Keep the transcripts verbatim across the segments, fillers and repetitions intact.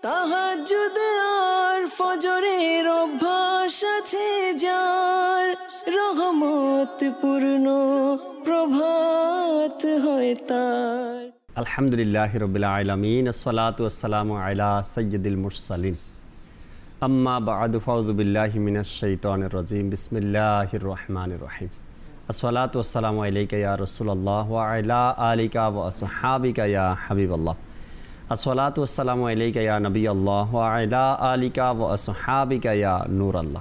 তাহাজ্জুদ আর ফজরের অভ্যাস আছে যার, রহমত পূর্ণ প্রভাত হয় তার। আলহামদুলিল্লাহি রাব্বিল আলামিন, আসসালাতু ওয়াসসালামু আলা সাইয়্যিদিল মুরসালিন, আম্মা বা'দু, ফাউযু বিল্লাহি মিনাশ শাইতানির রাজীম, বিসমিল্লাহির রহমানির রহিম। আসসালাতু ওয়াসসালামু আলাইকা ইয়া রাসূলুল্লাহ ওয়া আলা আলিকা ওয়া আসহাবিকা ইয়া হাবিবাল্লাহ। আসসালাতু ওয়াসসালামু আলাইকা ইয়া নবিয়াল্লাহ ওয়া আলা আলিকা ওয়া আসহাবিকা ইয়া নূরাল্লাহ।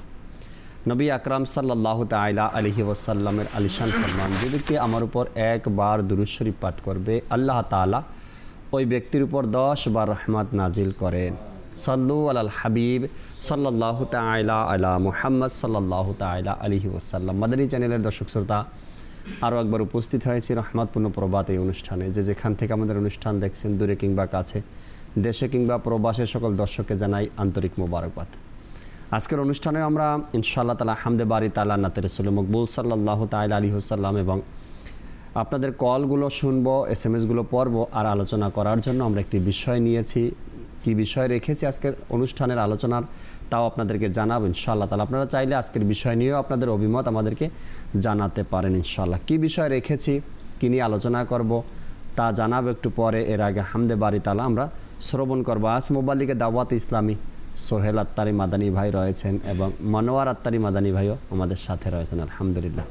নবী আকরাম সাল্লাল্লাহু তাআলা আলাইহি ওয়াসাল্লামের আলিশান ফরমান, যে ব্যক্তি আমার উপর একবার দুরূদ শরীফ পাঠ করবে, আল্লাহ তাআলা ওই ব্যক্তির উপর দশ বার রহমত নাজিল করেন। সাল্লু আলাল হাবিব সাল্লাল্লাহু তাআলা আলা মুহাম্মদ সাল্লাল্লাহু তাআলা আলাইহি ওয়াসাল্লাম। মাদানী চ্যানেলের দর্শক শ্রোতা, আরও একবার উপস্থিত হয়েছি রহমতপূর্ণ প্রভাত এই অনুষ্ঠানে। যে যেখান থেকে আমাদের অনুষ্ঠান দেখছেন, দূরে কিংবা কাছে, দেশে কিংবা প্রবাসে, সকল দর্শককে জানাই আন্তরিক মোবারকবাদ। আজকের অনুষ্ঠানে আমরা ইনশাআল্লাহ তাআলা হামদে বারি তাআলা নাতে রাসূল মকবুল সাল্লাল্লাহু তাআলা আলাইহি ওয়াসাল্লাম এবং আপনাদের কলগুলো শুনবো, এস এম এসগুলো পড়বো আর আলোচনা করার জন্য আমরা একটি বিষয় নিয়েছি। কি বিষয় রেখেছি আজকের অনুষ্ঠানের আলোচনার, তাও আপনাদেরকে জানাবো ইনশাআল্লাহ তাআলা। আপনারা চাইলে আজকের বিষয় নিয়েও আপনাদের অভিমত আমাদেরকে জানাতে পারেন ইনশাআল্লাহ। কি বিষয় রেখেছি, কী নিয়ে আলোচনা করব, তা জানাবো একটু পরে। এর আগে হামদে বারি তাআলা আমরা শ্রবণ করবো। আজ মোবাল্লিগে দাওয়াত ইসলামী সোহেল আত্তারি মাদানী ভাই রয়েছেন এবং মনোয়ার আত্তারি মাদানী ভাইও আমাদের সাথে রয়েছেন, আলহামদুলিল্লাহ।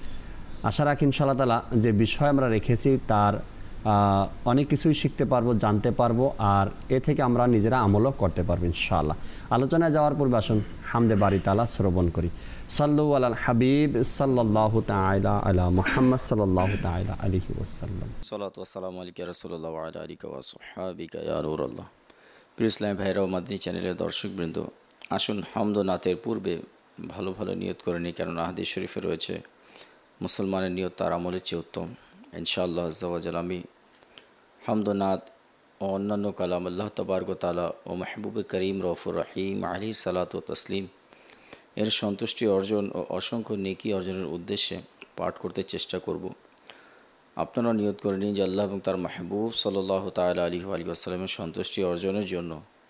আশা রাখি ইনশাআল্লাহ তাআলা যে বিষয় আমরা রেখেছি তার অনেক কিছুই শিখতে পারবো, জানতে পারবো, আর এ থেকে আমরা নিজেরা আমলও করতে পারবো ইনশাআল্লাহ। আলোচনায় যাওয়ার পূর্বে আসুন হামদে বারি তাআলা শ্রবণ করি। সাল্লু আলাল হাবিব সাল্লাল্লাহু তাআলা আলা মুহাম্মদ সাল্লাল্লাহু তাআলা আলাইহি ওয়াসাল্লাম। সালাতু ওয়াসসালামু আলাইকা ইয়া রাসূলুল্লাহ ওয়া আলা আলিকা ওয়া সাহবিকা ইয়া নূরাল্লাহ। প্রিয় ইসলামী ভাইরা ও মাদানী চ্যানেলের দর্শকবৃন্দ, আসুন হামদ ও নাতের পূর্বে ভালো ভালো নিয়ত করে নিই, কেননা হাদিস শরীফে রয়েছে মুসলমানের নিয়ত তার আমলের চেয়ে উত্তম। ইনশাআল্লাহ আজ্জা ওয়া জাল আমি হামদ ও নাত ও অন্যান্য কালাম আল্লাহ তাবারক ওয়া তাআলা ও মাহবুবে করিম রউফুর রহিম আলাইহিস সালাতু ওয়া তাসলিম এর সন্তুষ্টি অর্জন ও অসংখ্য নেকি অর্জনের উদ্দেশ্যে পাঠ করতে চেষ্টা করব। আপনারা নিয়ত করে নিন যে আল্লাহ এবং তার মাহবুব সাল্লাল্লাহু তাআলা আলাইহি ওয়া সাল্লামের সন্তুষ্টি অর্জনের জন্য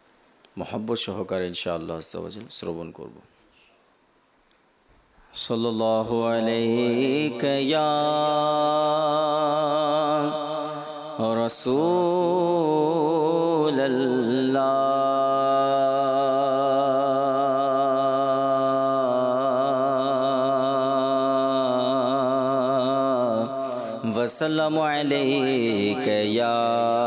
মহব্বত সহকারে ইনশাআল্লাহ আজ্জা ওয়া জাল শ্রবণ করব। সাল্লাল্লাহু আলাইকা ইয়া রাসূলুল্লাহ ওয়া সাল্লামু আলাইকা ইয়া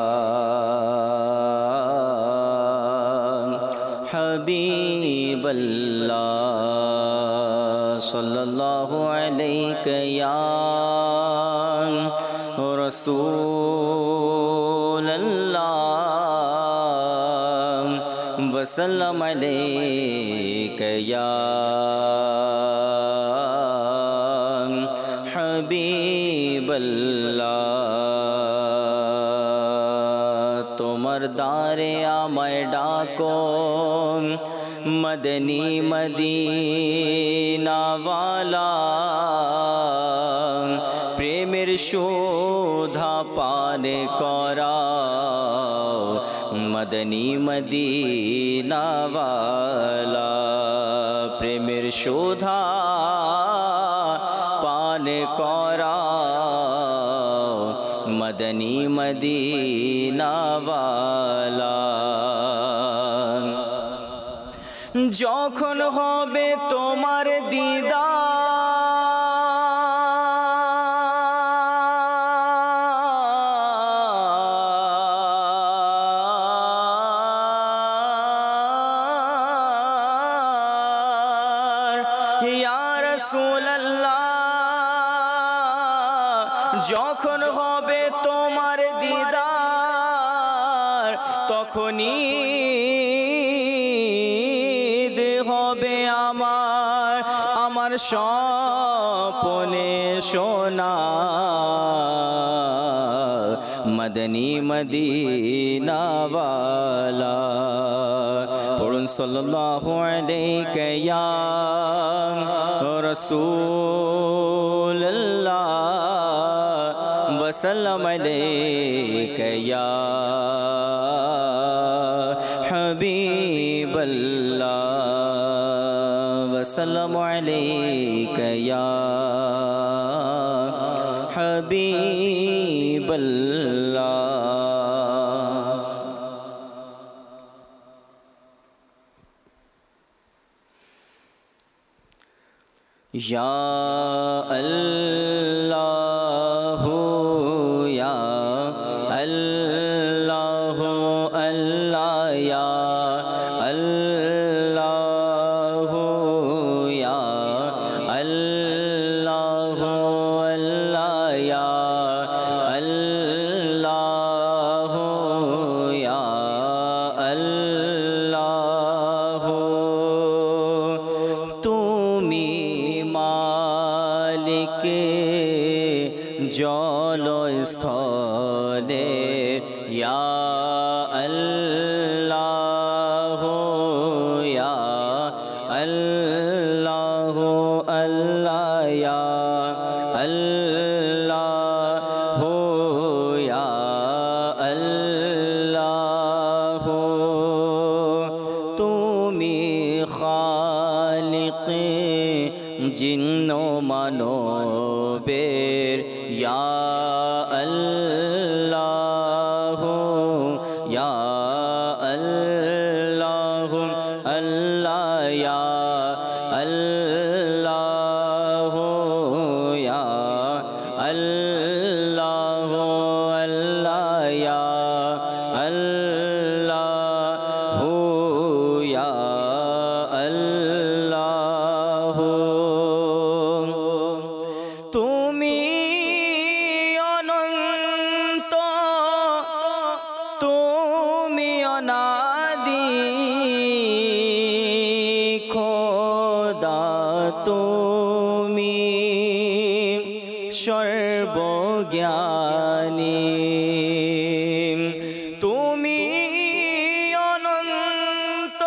হাবিবাল্লাহ সাল্লাল্লাহু আলাইকা ইয়া রাসূলুল্লাহ ওয়া সাল্লামু আলাইকা ইয়া হাবিবাল্লাহ। তোমার দ্বারে আমায় ডাকো মদনী মদিনাওয়ালা, প্রেমের শোধা পান করাও মদনী মদিনাওয়ালা, প্রেমের শোধা পান করাও মদনী মদিনাওয়ালা। যখন হবে তোমার দিদার ইয়া রাসূলুল্লাহ, যখন হবে তোমার দিদার তখনই হবে আমার আমার স্বপ্নে সোনা মদনী মদিনাওয়ালা। পড়ুন সাল্লাল্লাহু আলাইকা ইয়া রাসূলুল্লাহ ওয়া সাল্লামু আলাইকা ইয়া হাবিব हबीबल्लाह वसल्लमु अलैका या हबीबल्लाह। या अल्लाह या अल्लाह अल्लाह या अल्लाह या अल्लाह अल्लाह या अल्लाह या अल्लाह। তুমি মালিক জলস্থলে ইয়া আল্লাহ ইয়া আল্লাহ আল্লাহ ইয়া আল্লাহ ইয়া আল্লাহ। তুমি খালিক জিন্ন মানবের ইয়া আল্লাহ ইয়া আল্লাহ আল্লাহ ইয়া আল্লাহ ইয়া আল্লাহ আল্লাহ ইয়া আল্লাহ ইয়া আল্লাহ। তুমি অনন্ত তুমি অনাদি খোদা তুমি সর্বজ্ঞানী। তুমি অনন্ত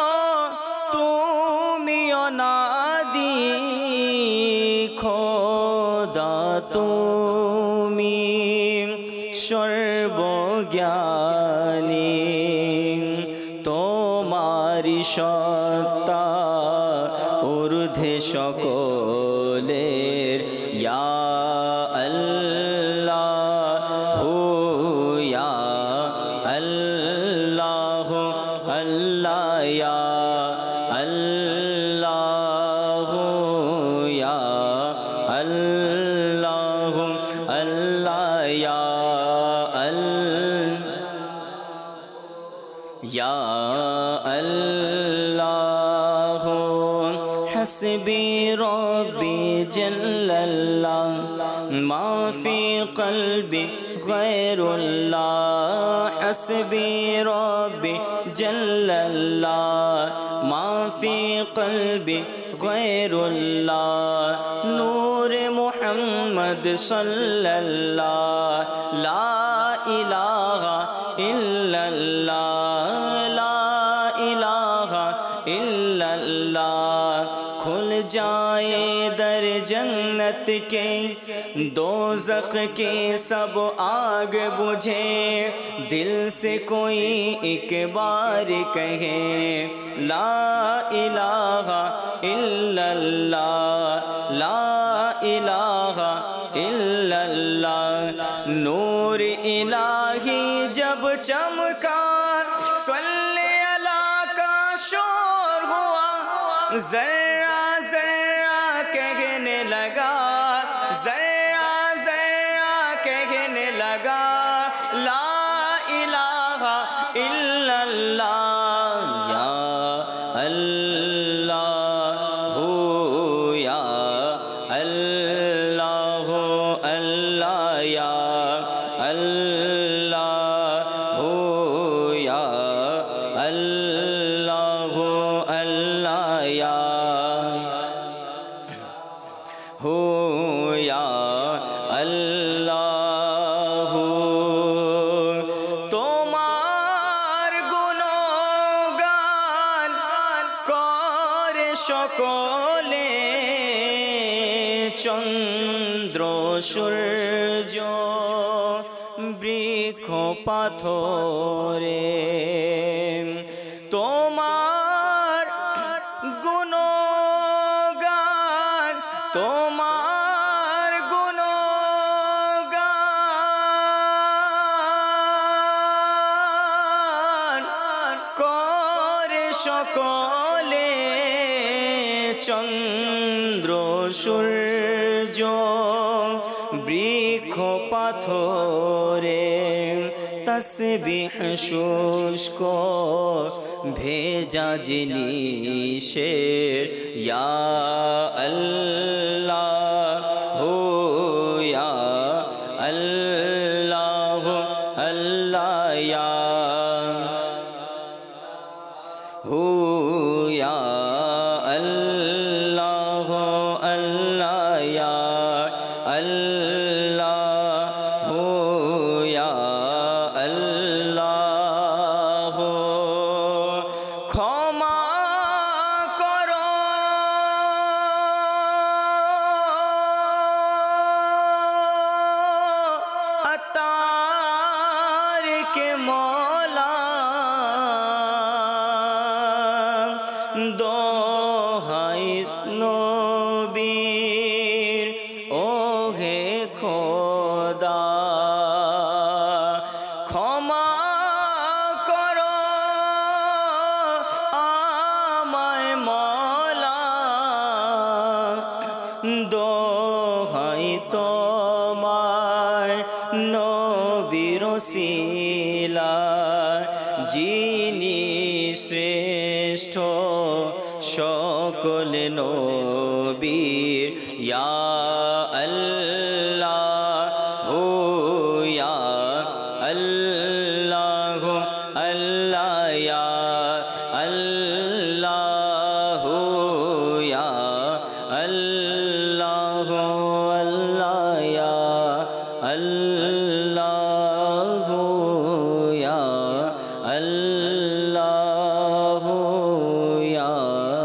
তুমি অনাদি খোদা তুমি সর্বজ্ঞানী। তোমারি সত্তা ঊর্ধ্বে সকলের ইয়া আল্লাহ ইয়া আল্লাহ আল্লাহ ইয়া আল্লাহ ইয়া আল্লাহ আল্লাহ ইয়া আল্লাহ ইয়া আল্লাহ। হাসবি রব্বি জাল্লাল্লাহ মা ফি কলবি গয়রুল্লাহ। হাসবি রব্বি জাল্লাল্লাহ মা ফি কলবি গয়রুল্লাহ। নূর মুহাম্মদ সাল্লাল্লাহ লা ইলাহা ইল্লাল্লাহ লা ইলাহা इल्लल्लाह। खुल जाए दर जन्नत के दोज़ख के सब आग बुझे। दिल से कोई एक बार कहे ला इलाहा इल्लल्लाह ला इलाहा इल्लल्लाह। नूर इलाही जब चमका सल्ले अला का शोर हुआ। जर्रा जर्रा कहने लगा जर्रा जर्रा कहने लगा ला इलाहा इल्लल्लाह। या अल्लाह या अल्लाह अल्लाह या अल्लाह या अल्लाह अल्लाह या हो या अल्लाह। তোমার গুণগান করে সকলে চন্দ্র সূর্য বৃক্ষ পাথরে। তো তোমার গুণগান, তোমার গুণগান করে সকলে, চন্দ্র সূর্য বৃক্ষ পাথরে, তসবিহ শুষ্ক ভেজা জিনিসের, ইয়া আল্লাহ হো ইয়া আল্লাহ আল্লাহ ইয়া হো ইয়া আল্লাহ আল্লাহ ইয়া আল্লাহ হো ইয়া আল্লাহ। ক্ষমা করো তারিকে মওলা, দোহাই নবীর ওহে খোদা, ক্ষমা করো আমায় মওলা, দোহাই তোমায় নবীর ওসিলায়, যিনি শ্রেষ্ঠ সকল নবীর, ইয়া আল্লাহ হো ইয়া আল্লাহ আল্লাহ ইয়া আল্লাহ হো ইয়া আল্লাহ আল্লাহ ইয়া আল্লাহ হো ইয়া আল্লাহ ইয়া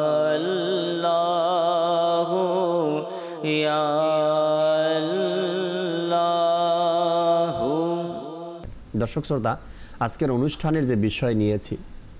আল্লাহ ইয়া আল্লাহ। দর্শক শ্রোতা, আজকের অনুষ্ঠানের যে বিষয় নিয়েছি,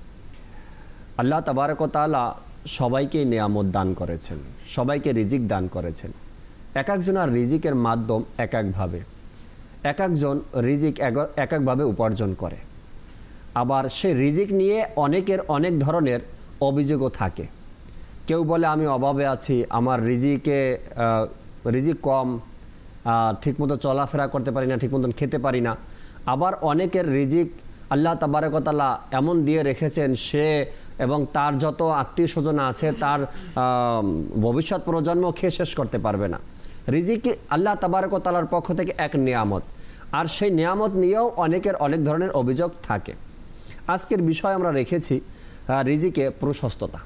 আল্লাহ তাবারক ওয়া তাআলা সবাইকে নিয়ামত দান করেছেন, সবাইকে রিজিক দান করেছেন। এক একজনের রিজিকের মাধ্যম এক একভাবে, এক একজন রিজিক এক একভাবে উপার্জন করে। আবার সে রিজিক নিয়ে অনেকের অনেক ধরনের অভিযোগও থাকে। কেউ বলে আমি অভাবে আছি, আমার রিজিকে রিজিক কম, ঠিকমতো চলাফেরা করতে পারি না, ঠিক মতন খেতে পারি না। আবার অনেকের রিজিক আল্লাহ তাবারক ওয়া তাআলা এমন দিয়ে রেখেছেন, সে এবং তার যত আত্মীয় স্বজন আছে তার ভবিষ্যৎ প্রজন্ম খেয়ে শেষ করতে পারবে না। রিজিক আল্লাহ তাবারক ওয়া তাআলার পক্ষ থেকে এক নিয়ামত, আর সেই নিয়ামত নিয়েও অনেকের অনেক ধরনের অভিযোগ থাকে। আজকের বিষয় আমরা রেখেছি রিজিকে প্রশস্ততা,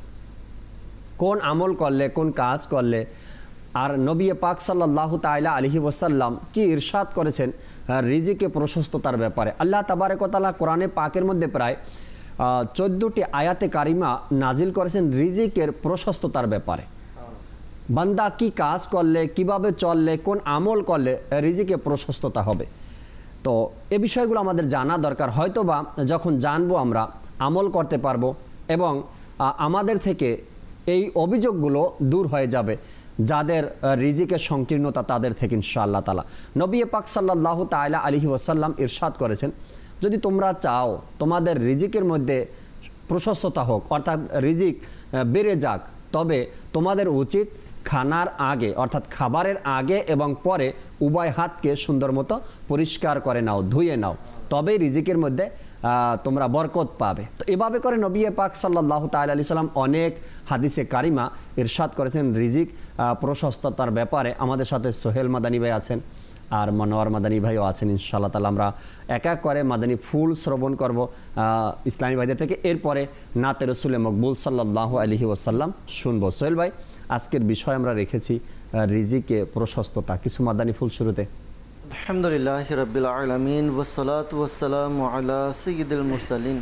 কোন আমল করলে, কোন কাজ করলে। আর নবী পাক সাল্লাল্লাহু তাআলা আলাইহি ওয়াসাল্লাম কি ইরশাদ করেছেন রিজিকে প্রশস্ততার ব্যাপারে। আল্লাহ তাবারক ওয়া তাআলা কোরআনে পাকের মধ্যে প্রায় চোদ্দোটি আয়াতে কারিমা নাজিল করেছেন রিজিকের প্রশস্ততার ব্যাপারে। বান্দা কি কাজ করলে, কিভাবে চললে, কোন আমল করলে রিজিকে প্রশস্ততা হবে। তো এ বিষয়গুলো আমাদের জানা দরকার। হয়তোবা যখন জানবো আমরা আমল করতে পারবো এবং আমাদের থেকে এই অভিযোগগুলো দূর হয়ে যাবে, যাদের রিজিকের সংকীর্ণতা তাদের থেকে ইনশাআল্লাহ তাআলা। নবী পাক সাল্লাল্লাহু তাআলা আলাইহি ওয়াসাল্লাম ইরশাদ করেছেন, যদি তোমরা চাও তোমাদের রিজিকের মধ্যে প্রশস্ততা হোক, অর্থাৎ রিজিক বেড়ে যাক, তবে তোমাদের উচিত খানার আগে অর্থাৎ খাবারের আগে এবং পরে উভয় হাতকে সুন্দর মতো পরিষ্কার করে নাও, ধুয়ে নাও, তবেই রিজিকের মধ্যে তোমরা বরকত পাবে। তো এভাবে করে নবী পাক সাল্লাল্লাহু তাআলা আলাইহি সাল্লাম অনেক হাদিসে কারিমা ইরশাদ করেছেন রিজিক প্রশস্ততার ব্যাপারে। আমাদের সাথে সোহেল মাদানী ভাই আছেন আর মনোয়ার মাদানী ভাইও আছেন। ইনশাআল্লাহ তাআলা আমরা এক এক করে মাদানী ফুল শ্রবণ করব ইসলামী ভাইদের থেকে, এরপরে নাতে রসুলে মকবুল সাল্লাল্লাহু আলাইহি ওয়াসাল্লাম শুনবো। সোহেল ভাই, আজকের বিষয় আমরা রেখেছি রিজিকে প্রশস্ততা, কিছু মাদানী ফুল শুরুতে। আলহামদুলিল্লাহ রাব্বিল আলামিন ওয়াসসালাতু ওয়াসসালামু আলা সাইয়্যিদিল মুরসালিন।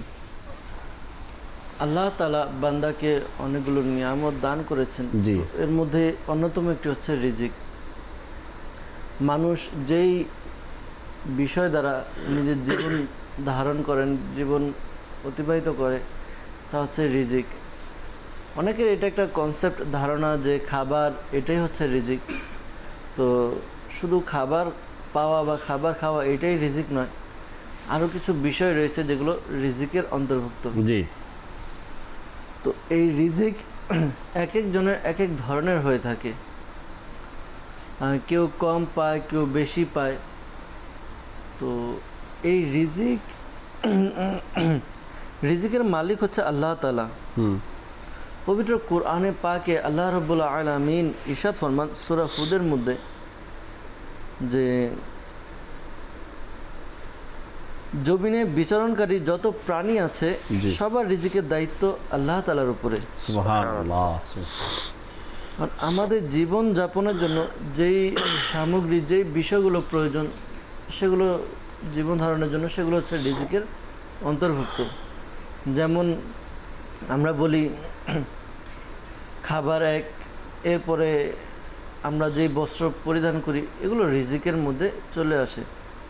আল্লাহ তাআলা বান্দাকে অনেকগুলো নিয়ামত দান করেছেন, এর মধ্যে অন্যতম একটি হচ্ছে রিজিক। মানুষ যেই বিষয় দ্বারা নিজের জীবন ধারণ করেন, জীবন অতিবাহিত করে, তা হচ্ছে রিজিক। অনেকের এটা একটা কনসেপ্ট ধারণা যে খাবার এটাই হচ্ছে রিজিক। তো শুধু খাবার পাওয়া বা খাবার খাওয়া এটাই রিজিক নয়, আরও কিছু বিষয় রয়েছে যেগুলো রিজিকের অন্তর্ভুক্ত। জি। তো এই রিজিক এক একজনের এক এক ধরনের হয়ে থাকে, কেউ কম পায় কেউ বেশি পায়। তো এই রিজিক রিজিকের মালিক হচ্ছে আল্লাহ তাআলা। পবিত্র কোরআনে পাকে আল্লাহ রাব্বুল আলামিন ইরশাদ ফরমান সূরা হুদের মধ্যে যে জমিনে বিচরণকারী যত প্রাণী আছে সবার রিজিকের দায়িত্ব আল্লাহ তাআলার উপরে। সুবহানাল্লাহ। আর আমাদের জীবন যাপনের জন্য যেই সামগ্রী যেই বিষয়গুলো প্রয়োজন সেগুলো জীবন ধারণের জন্য সেগুলো হচ্ছে রিজিকের অন্তর্ভুক্ত। যেমন আমরা বলি খাবার এক, এরপরে আমরা যেই বস্ত্র পরিধান করি এগুলো রিজিকের মধ্যে চলে আসে।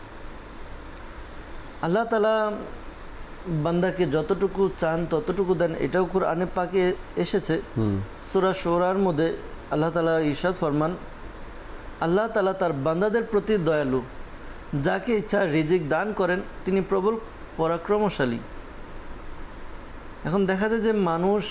আল্লাহ তাআলা বান্দাকে যতটুকু চান ততটুকু দেন, এটাও কোরআনে পাকে এসেছে। সূরা শুরার মধ্যে আল্লাহ তাআলা ইরশাদ ফরমান, আল্লাহ তাআলা তার বান্দাদের প্রতি দয়ালু, যাকে ইচ্ছা রিজিক দান করেন তিনি প্রবল পরাক্রমশালী। এখন দেখা যায় যে মানুষ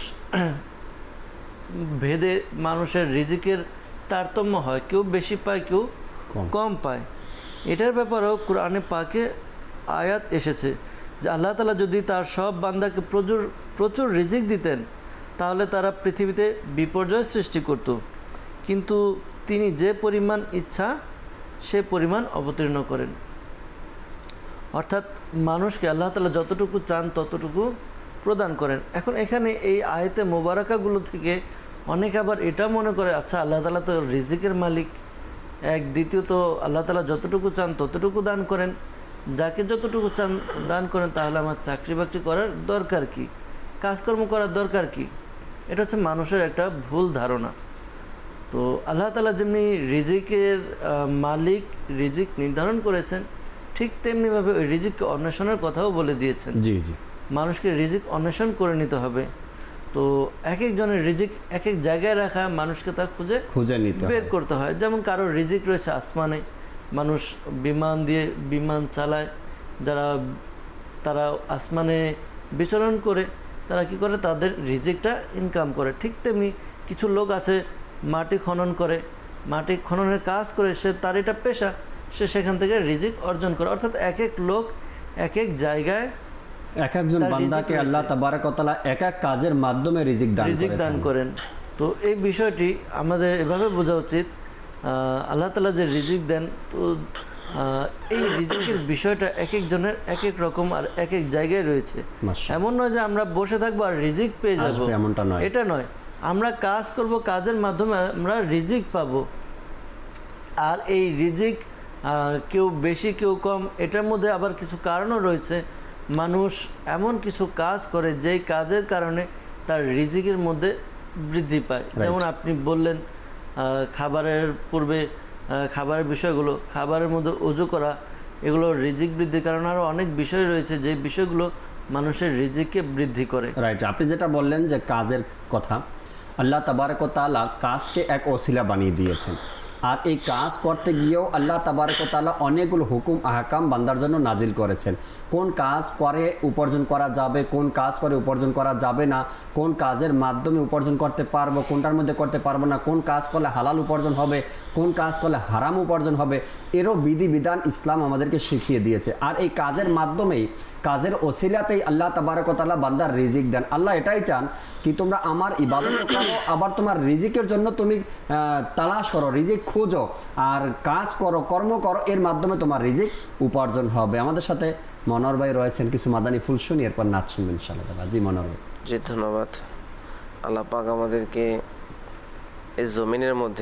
ভেদে মানুষের রিজিকের তারতম্য হয়, কেউ বেশি পায় কেউ কম পায়। এটার ব্যাপারেও কোরআনে পাকে আয়াত এসেছে যে আল্লাহ তাআলা যদি তার সব বান্দাকে প্রচুর প্রচুর রিজিক দিতেন তাহলে তারা পৃথিবীতে বিপর্যয় সৃষ্টি করত, কিন্তু তিনি যে পরিমাণ ইচ্ছা সে পরিমাণ অবতীর্ণ করেন। অর্থাৎ মানুষকে আল্লাহ তাআলা যতটুকু চান ততটুকু প্রদান করেন। এখন এখানে এই আয়াতে মোবারকাগুলো থেকে অনেকে আবার এটা মনে করে আচ্ছা আল্লাহ তাআলা তো রিজিকের মালিক এক, দ্বিতীয়ত আল্লাহ তাআলা যতটুকু চান ততটুকু দান করেন, যাকে যতটুকু চান দান করেন, তাহলে আমার চাকরি বাকরি করার দরকার কি, কাজকর্ম করার দরকার কি? এটা হচ্ছে মানুষের একটা ভুল ধারণা। তো আল্লাহ তাআলা যেমনি রিজিকের মালিক, রিজিক নির্ধারণ করেছেন, ঠিক তেমনিভাবে ওই রিজিককে অন্বেষণের কথাও বলে দিয়েছেন। জি জি, মানুষকে রিজিক অন্বেষণ করে নিতে হবে। তো এক একজনের রিজিক এক এক জায়গায় রাখা, মানুষকে তা খুঁজে খুঁজে নিতে বের করতে হয়। যেমন কারোর রিজিক রয়েছে আসমানে, মানুষ বিমান দিয়ে বিমান চালায়, যারা তারা আসমানে বিচরণ করে তারা কি করে তাদের রিজিকটা ইনকাম করে। ঠিক তেমনি কিছু লোক আছে মাটি খনন করে, মাটি খননের কাজ করে, সে তার এটা পেশা, সে সেখান থেকে রিজিক অর্জন করে। অর্থাৎ এক এক লোক এক এক জায়গায় এক একজন বান্দাকে আল্লাহ তাবারক ওয়া তাআলা এক এক কাজের মাধ্যমে রিজিক দান রিজিক দান করেন। তো এই বিষয়টি আমাদের এভাবে বোঝা উচিত, আল্লাহ তাআলা যে রিজিক দেন, তো এই রিজিকের বিষয়টা এক একজনের এক এক রকম আর এক এক জায়গায় রয়েছে। এমন নয় যে আমরা বসে থাকবো আর রিজিক পেয়ে যাবো, এমনটা নয়, এটা নয়। আমরা কাজ করব, কাজের মাধ্যমে আমরা রিজিক পাবো। আর এই রিজিক কেউ বেশি কেউ কম, এটার মধ্যে আবার কিছু কারণও রয়েছে। মানুষ এমন কিছু কাজ করে যেই কাজের কারণে তার রিজিকের মধ্যে বৃদ্ধি পায়। যেমন আপনি বললেন খাবারের পূর্বে খাবারের বিষয়গুলো, খাবারের মধ্যে ওযু করা, এগুলো রিজিক বৃদ্ধির কারণে আরও অনেক বিষয় রয়েছে যে বিষয়গুলো মানুষের রিজিককে বৃদ্ধি করে। রাইট, আপনি যেটা বললেন যে কাজের কথা, আল্লাহ তাবারক ওয়া তাআলা কাজকে এক ওসিলা বানিয়ে দিয়েছেন। আর এই কাজ করতে গিয়েও আল্লাহ তাবারক ওয়া তাআলা অনেকগুলো হুকুম আহকাম বান্দার জন্য নাজিল করেছেন। কোন কাজ করে উপার্জন করা যাবে, কোন কাজ করে উপার্জন করা যাবে না, কোন কাজের মাধ্যমে উপার্জন করতে পারবো, কোনটার মধ্যে করতে পারবো না, কোন কাজ করলে হালাল উপার্জন হবে, কোন কাজ করলে হারাম উপার্জন হবে, এরও বিধিবিধান ইসলাম আমাদেরকে শিখিয়ে দিয়েছে। আর এই কাজের মাধ্যমেই, কাজের ওসিলাতেই আল্লাহ তাবারক ওয়া তাআলা বান্দার রিজিক দেন। আল্লাহ এটাই চান কি তোমরা আমার ইবাদত করো, আবার তোমার রিজিকের জন্য তুমি তালাশ করো, রিজিক খোঁজো, আর কাজ করো, কর্ম করো, এর মাধ্যমে তোমার রিজিক উপার্জন হবে। আমাদের সাথে মনোহর ভাই রয়েছেন, কিছু মাদানী ফুল শুনি, এরপর নাচ শুনবেন ইনশাআল্লাহ। জি মনোহর ভাই। জি ধন্যবাদ। আল্লাহ পাক আমাদেরকে এই জমিনের মধ্যে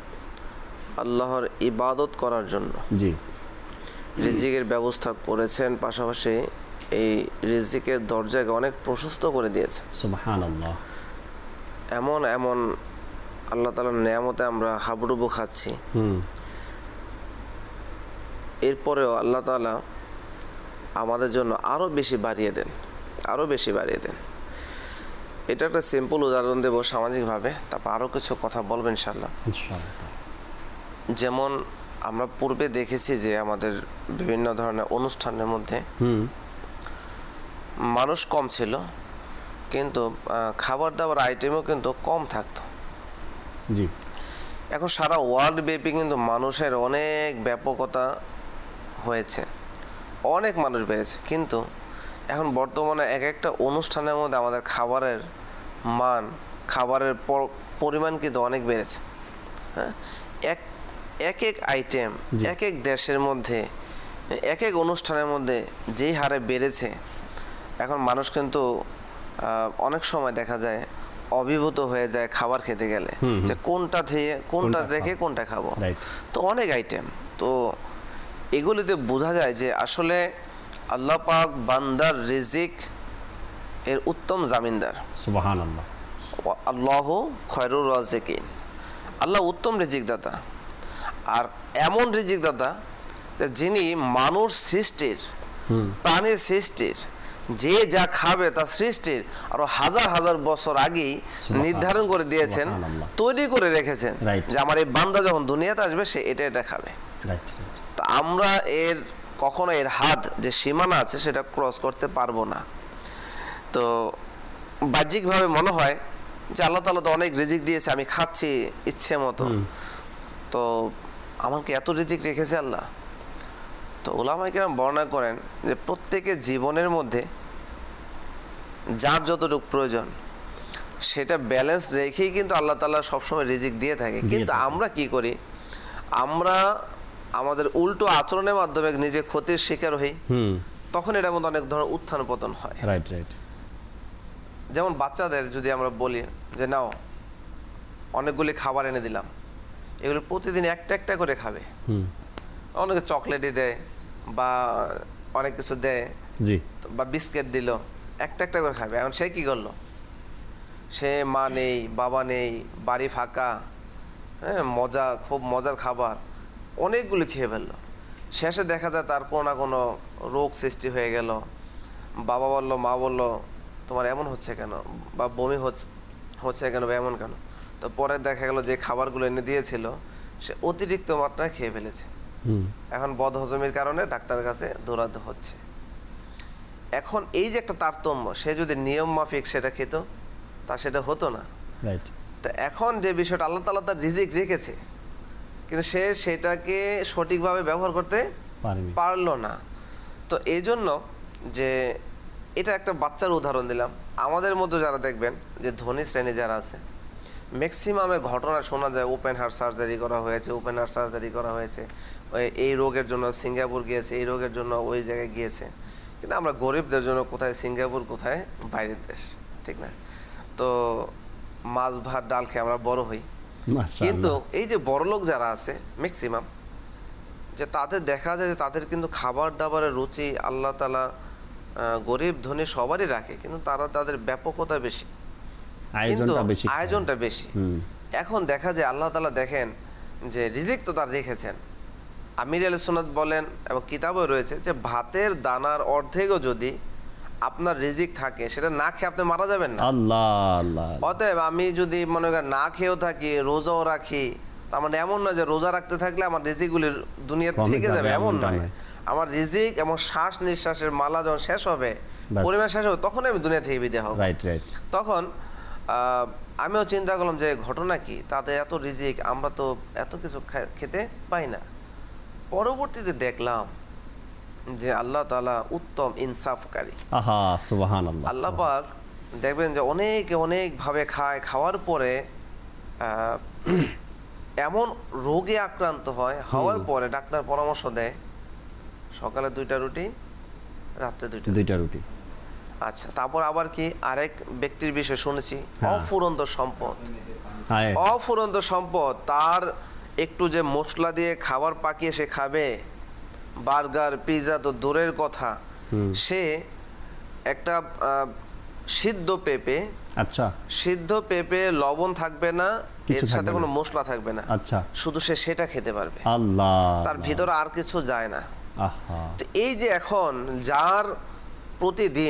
আল্লাহর ইবাদত করার জন্য জি রিজিকের ব্যবস্থা করেছেন, পাশাপাশি এই রিজিকের দরজাকে অনেক প্রশস্ত করে দিয়েছে। সুবহানাল্লাহ। এমন এমন আল্লাহ তাআলার নেয়ামতে আমরা হাবুডুবু খাচ্ছি, এরপরেও আল্লাহ তাআলা আমাদের জন্য আরও বেশি বাড়িয়ে দেন, আরও বেশি বাড়িয়ে দেন। এটা একটা সিম্পল উদাহরণ দেব সামাজিকভাবে, তারপর আরও কিছু কথা বলবেন ইনশাল্লাহ। যেমন আমরা পূর্বে দেখেছি যে আমাদের বিভিন্ন ধরনের অনুষ্ঠানের মধ্যে মানুষ কম ছিল, কিন্তু খাবার দাবার আইটেমও কিন্তু কম থাকতো। জি। এখন সারা ওয়ার্ল্ড ব্যাপী কিন্তু মানুষের অনেক ব্যাপকতা হয়েছে, অনেক মানুষ বেড়েছে, কিন্তু এখন বর্তমানে এক একটা অনুষ্ঠানের মধ্যে আমাদের খাবারের মান, খাবারের পরিমাণ কিন্তু অনেক বেড়েছে। হ্যাঁ, এক এক এক আইটেম এক এক দেশের মধ্যে, এক এক অনুষ্ঠানের মধ্যে যেই হারে বেড়েছে, এখন মানুষ কিন্তু অনেক সময় দেখা যায় অভিভূত হয়ে যায় খাবার খেতে গেলে, যে কোনটা থেকে কোনটা রেখে কোনটা খাবো। তো অনেক আইটেম, তো এগুলিতে বোঝা যায় যে আসলে আল্লাহ পাক বান্দার রিজিক এর উত্তম জামিনদার। সুবহানাল্লাহ। আল্লাহু খয়রুর রাজিকিন, আল্লাহ উত্তম রিজিক দাতা। আর এমন রিজিক দাতা যিনি মানুষ সৃষ্টির, প্রাণীর সৃষ্টির, যে যা খাবে তা সৃষ্টির আরো হাজার হাজার বছর আগেই নির্ধারণ করে দিয়েছেন, তৈরি করে রেখেছেন যে আমার এই বান্দা যখন দুনিয়াতে আসবে সে এটা এটা খাবে। তা আমরা এর কখনো এর হাত যে সীমানা আছে সেটা ক্রস করতে পারবো না। তো বাহ্যিকভাবে মনে হয় যে আল্লাহ তাআলা তো অনেক রিজিক দিয়েছে, আমি খাচ্ছি ইচ্ছে মতো, তো আমাকে এত রিজিক রেখেছে আল্লাহ। তো উলামায়ে কেরাম বর্ণনা করেন যে প্রত্যেকের জীবনের মধ্যে যার যতটুকু প্রয়োজন সেটা ব্যালেন্স রেখেই কিন্তু আল্লাহ তাআলা সবসময় রিজিক দিয়ে থাকে। কিন্তু আমরা কি করি, আমরা আমাদের উল্টো আচরণের মাধ্যমে নিজে ক্ষতির শিকার হই, তখন এটার মধ্যে অনেক ধরনের উত্থান পতন হয়। Right right. যেমন বাচ্চাদের যদি আমরা বলি যে নাও অনেকগুলি খাবার এনে দিলাম, এগুলো প্রতিদিন একটা একটা করে খাবে, অনেকে চকলেটই দেয় বা অনেক কিছু দেয়, জি, বা বিস্কিট দিল, একটা একটা করে খাবে। এখন সে কি করলো, সে মা নেই, বাবা নেই, বাড়ি ফাঁকা, হ্যাঁ, মজা, খুব মজার খাবার অনেকগুলি খেয়ে ফেললো। শেষে দেখা যায় তার কোনো না কোনো রোগ সৃষ্টি হয়ে গেল। বাবা বলল, মা বলল তোমার এমন হচ্ছে কেন, বা বমি হচ্ছে হচ্ছে কেন, বা এমন কেন। তো পরে দেখা গেল যে খাবারগুলো এনে দিয়েছিল সে অতিরিক্ত মাত্রায় খেয়ে ফেলেছে। এখন বদহজমির কারণে ডাক্তারের কাছে দৌড়াতে হচ্ছে। এখন এই যে একটা তারতম্য, সে যদি নিয়ম মাফিক সেটা খেত তা সেটা হতো না। তো এখন যে বিষয়টা আল্লাহ তাআলা তার রিজিক রেখেছে, কিন্তু সে সেটাকে সঠিকভাবে ব্যবহার করতে পারলো না। তো এই জন্য যে এটা একটা বাচ্চার উদাহরণ দিলাম, আমাদের মধ্যে যারা দেখবেন যে ধনী শ্রেণী যারা আছে, ম্যাক্সিমামের ঘটনা শোনা যায় ওপেন হার্ট সার্জারি করা হয়েছে, ওপেন হার্ট সার্জারি করা হয়েছে, এই রোগের জন্য সিঙ্গাপুর গিয়েছে, এই রোগের জন্য ওই জায়গায় গিয়েছে। কিন্তু আমরা গরিবদের জন্য কোথায় সিঙ্গাপুর, কোথায় বাইরের দেশ, ঠিক না? তো মাছ ভাত ডাল খেয়ে আমরা বড় হই। কিন্তু এই যে বড়লোক যারা আছে ম্যাক্সিমাম, যে তাদের দেখা যায় যে তাদের কিন্তু খাবার দাবারের রুচি আল্লাহ তাআলা গরিব ধনী সবারই রাখে, কিন্তু তারা তাদের ব্যাপকতা বেশি, কিন্তু আয়োজনটা বেশি। এখন দেখা যায় আল্লাহ তাআলা দেখেন যে রিজিক তো তার রেখেছেন। আমির আল সুন্নাত বলেন এবং কিতাবও রয়েছে যে ভাতের দানার অর্ধেকও যদি আপনার রিজিক থাকে সেটা না খেয়ে আপনি মারা যাবেন না। আল্লাহ আল্লাহ। অতএব আমি যদি মনে করেন না খেয়েও থাকি, রোজাও রাখি, তার মানে এমন নয় যে রোজা রাখতে থাকলে আমার রিজিকগুলি দুনিয়াতে থেকে যাবে, এমন নয়। আমার রিজিক এবং শ্বাস নিঃশ্বাসের মালা যখন শেষ হবে, পরিমাণ শেষ হবে, তখন আমি দুনিয়া থেকে বিদায় হব। Right right. তখন আমিও চিন্তা করলাম যে ঘটনা কি, তাতে এত রিজিক, আমরা তো এত কিছু খেতে পাই না। পরবর্তীতে দেখলাম যে আল্লাহ তাআলা উত্তম ইনসাফকারী। আহা সুবহানাল্লাহ। আল্লাহ পাক দেখবেন যে অনেকে অনেক ভাবে খায়, খাওয়ার পরে এমন রোগে আক্রান্ত হয়, হওয়ার পরে ডাক্তার পরামর্শ দেয় সকালে দুইটা রুটি, রাত্রে দুইটা দুইটা রুটি। আচ্ছা, তারপর আবার কি আরেক ব্যক্তির বিষয়ে শুনেছি, অফুরন্ত সম্পদ, অফুরন্ত সম্পদ, তার একটু যে মশলা দিয়ে খাবার পাকিয়ে সে খাবে, বার্গার পিৎজা তো দূরের কথা, সে একটা সিদ্ধ পেঁপে, আচ্ছা, সিদ্ধ পেঁপে লবণ থাকবে না, এর সাথে কোনো মশলা থাকবে না, আচ্ছা, শুধু সে সেটা খেতে পারবে। আল্লাহ, তার ভিতরে আর কিছু যায় না। তো এই যে এখন যার প্রতিদিন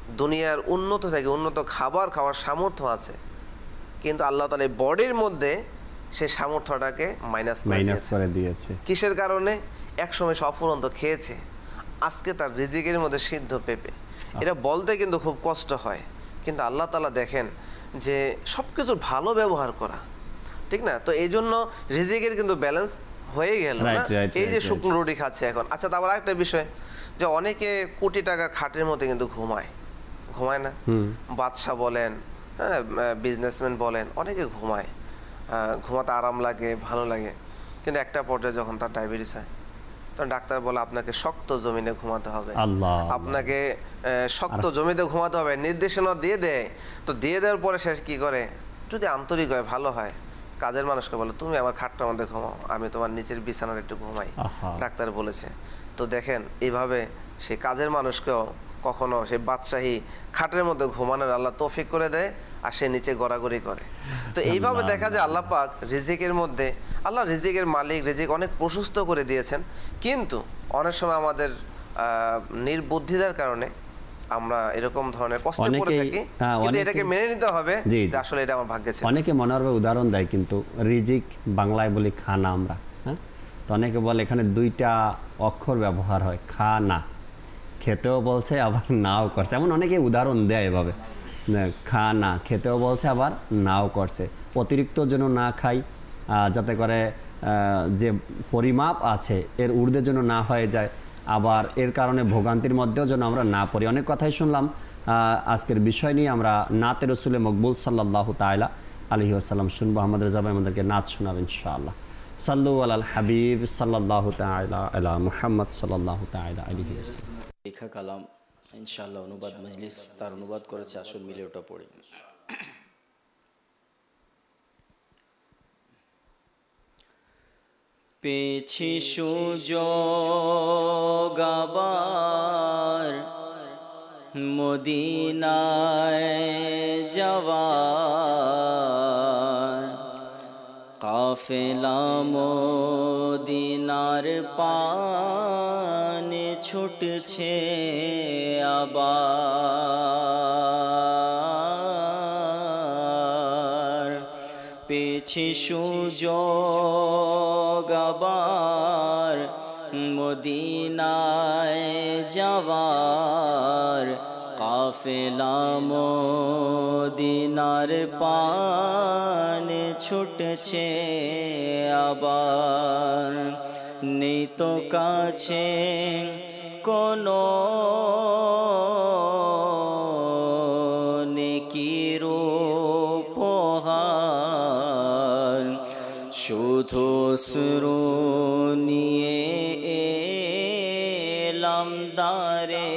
দুনিয়ার উন্নত থেকে উন্নত খাবার খাওয়ার সামর্থ্য আছে, কিন্তু আল্লাহ তাআলা এই বডির মধ্যে সেই সামর্থ্যটাকে মাইনাস মাইনাস করে দিয়েছে। কিসের কারণে? একসময় সফরন্ত খেয়েছে, আজকে তার রিজিকের মধ্যে সিদ্ধ পেঁপে। এটা বলতে কিন্তু খুব কষ্ট হয়, কিন্তু আল্লাহ তাআলা দেখেন যে সব কিছুর ভালো ব্যবহার করা, ঠিক না? তো এই জন্য রিজিকের কিন্তু ব্যালেন্স হয়ে গেল না। এই যে শুকনো রুটি খাচ্ছে এখন। আচ্ছা, তারপর একটা বিষয় যে অনেকে কোটি টাকা খাটের মধ্যে কিন্তু ঘুমায়, ঘুমায় না? বাদশা বলেন, হ্যাঁ, বিজনেসম্যান বলেন, অনেকে ঘুমায়, ঘুমাতে আরাম লাগে, ভালো লাগে, কিন্তু একটা পর্যায়ে যখন তার ডায়াবেটিস হয় তখন ডাক্তার বলে আপনাকে শক্ত জমিনে ঘুমাতে হবে, আপনাকে শক্ত জমিতে ঘুমাতে হবে, নির্দেশনা দিয়ে দেয়। তো দিয়ে দেওয়ার পরে সে কি করে, যদি আন্তরিক হয়, ভালো হয়, কাজের মানুষকে বলে তুমি আমার খাটটার মধ্যে ঘুমাও, আমি তোমার নিচের বিছানার একটু ঘুমাই, ডাক্তার বলেছে। তো দেখেন এইভাবে সে কাজের মানুষকেও কখনো সে বাদশাহী খাটের মধ্যে ঘুমানোর আল্লাহ তৌফিক করে দেয়, আর সে নিচে গড়াগড়ি করে। তো এইভাবে দেখা যায় আল্লাহ পাক রিজিকের মধ্যে, আল্লাহ রিজিকের মালিক, রিজিক অনেক প্রশস্ত করে দিয়েছেন, কিন্তু অনেক সময় আমাদের নির্বুদ্ধিতার কারণে আমরা এরকম ধরনের কষ্ট করে থাকি, কিন্তু এটাকে মেনে নিতে হবে যে আসলে এটা আমার ভাগ্যে ছিল। অনেকে মনোরম উদাহরণ দেয়, কিন্তু রিজিক বাংলায় বলি খানা আমরা, হ্যাঁ। তো অনেকে বলে এখানে দুইটা অক্ষর ব্যবহার হয়, খানা, খেতেও বলছে আবার নাও করছে, এমন অনেকে উদাহরণ দেয় এভাবে, খানা খেতেও বলছে আবার নাও করছে। অতিরিক্ত যেন না খাই, যাতে করে যে পরিমাপ আছে এর ঊর্ধ্বে যেন না হয়ে যায়, আবার এর কারণে ভোগান্তির মধ্যেও যেন আমরা না পড়ি। অনেক কথাই শুনলাম। আজকের বিষয় নিয়ে আমরা নাতে রসুলে মকবুল সাল্লাল্লাহু তাআলা আলাইহি ওয়াসাল্লাম শুনবো। আমাদের যাবে আমাদেরকে নাচ শোনাবেন ইনশাআল্লাহ। সাল্লু আলাল হাবিব সাল্লাল্লাহু তাআলা আলা মুহাম্মদ সাল্লাল্লাহু তাআলা আলাইহি ওয়াসাল্লাম। লেখা কালাম ইনশাআল্লাহ অনুবাদ মজলিস তার অনুবাদ করেছে, আসল মিলে ওটা পড়ি। পেছি সুযোগ আবার মদিনায় যাওয়ার, কাফেলা মদিনার পানে ছুটছে আবার, পেছি সুযোগ আবার মদিনায় যাওয়ার, কাফেলা মদিনার পানে ছুটছে আবার, নেই তো কাছে কোনো নেকির উপহার, শুধু অশ্রু নিয়ে এলাম দারে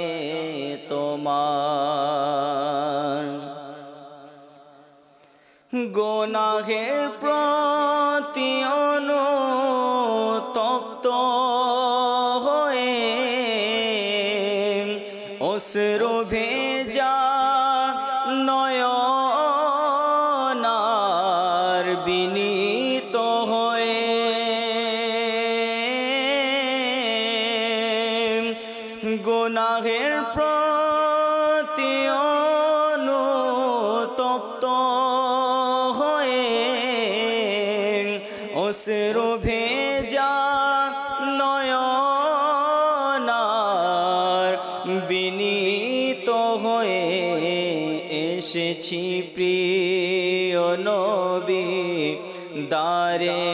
তোমার, গুনাহের প্রতি অনুতপ্ত হয়ে অশ্রু ভেজা নয়নার বিনীত হয়ে, গুনাহের প্রতি অনুতপ্ত হয়ে অশ্রু ভেজা নয়নার বিনীত হয়ে এসেছি প্রিয় নবী দারে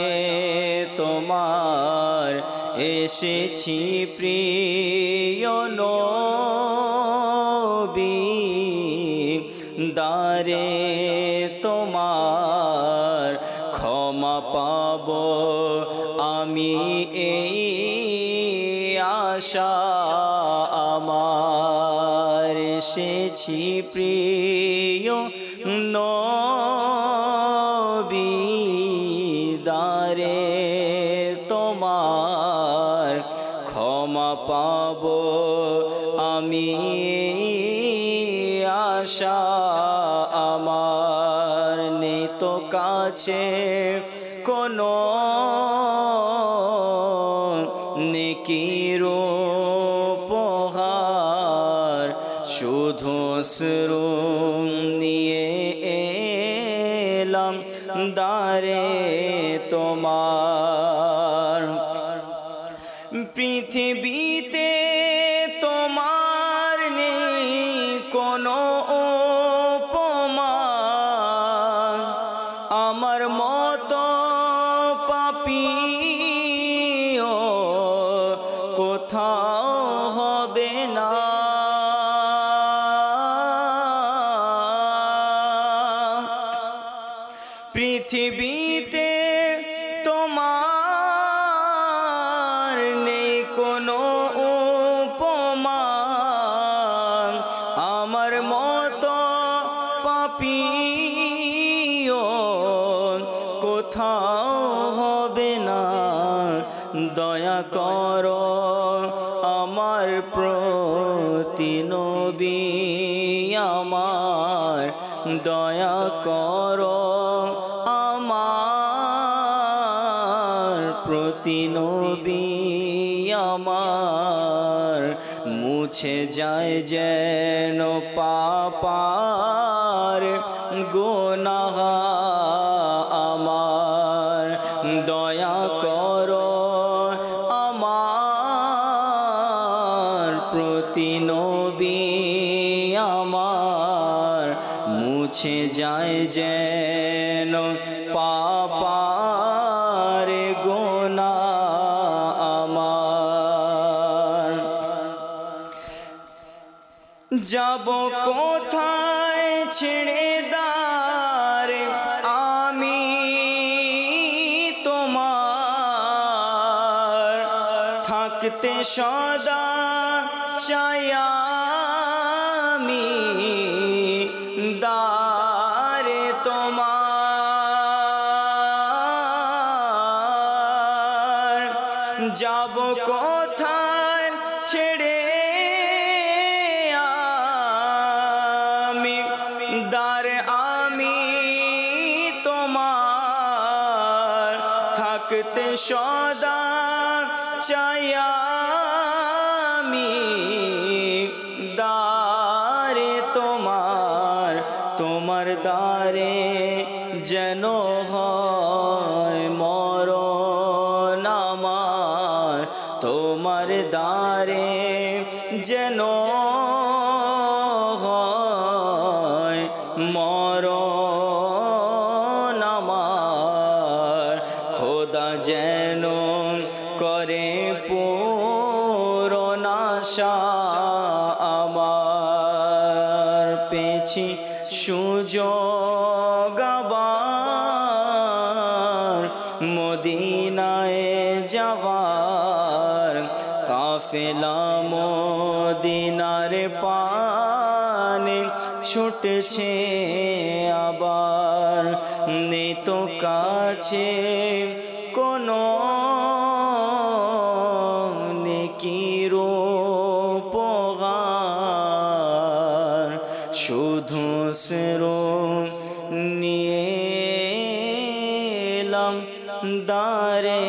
তোমার, এসেছি প্রিয় নবী দারে তোমার, ক্ষমা পাব আমি এই আশা আমার, এসেছি প্রিয় নবী দারে তোমার, ক্ষমা পাব আমি আশা আমার, নেই তো কাছে কোনো নেকির উপহার, শুধু দারে তোমার। পৃথিবীতে তোমার নেই কোনো উপমা, আমার মতো পাপীও কোথাও হবে না। পৃথিবীতে তোমার নেই কোনো উপমা, আমার মতো পাপীও কোথাও হবে না। দয়া করো আমার প্রতি নবী আমার, দয়া করো আমার প্রতি নবী আমার। মুছে যায় যেন পাপার গুনাহ আমার, দয়া করো আমার প্রতি নবী আমার। মুছে যায় যেন পাপার গুনাহ আমার। যাব কোথায় ছেড়ে দার আমি তোমার, থাকতে সদা চাই আমি দারে তোমার। যাব কোথায় ছেড়ে আমি দার আমি তোমার, থাকতে সদা চাই আমি দারে তোমার। তোমার দারে যেন হয় মরণ আমার, তোমার দারে যেন হয় মরণ আমার। খোদা যেন করে পূরণ আশা আমার। পেয়েছি সুযোগ আবার মদিনায় যাওয়ার, কাফেলা মদিনার পানে ছুটছে আবার। নেই তো কাছে কোনো নেকির উপহার, শুধু সেরো নিয়ে এলাম দারে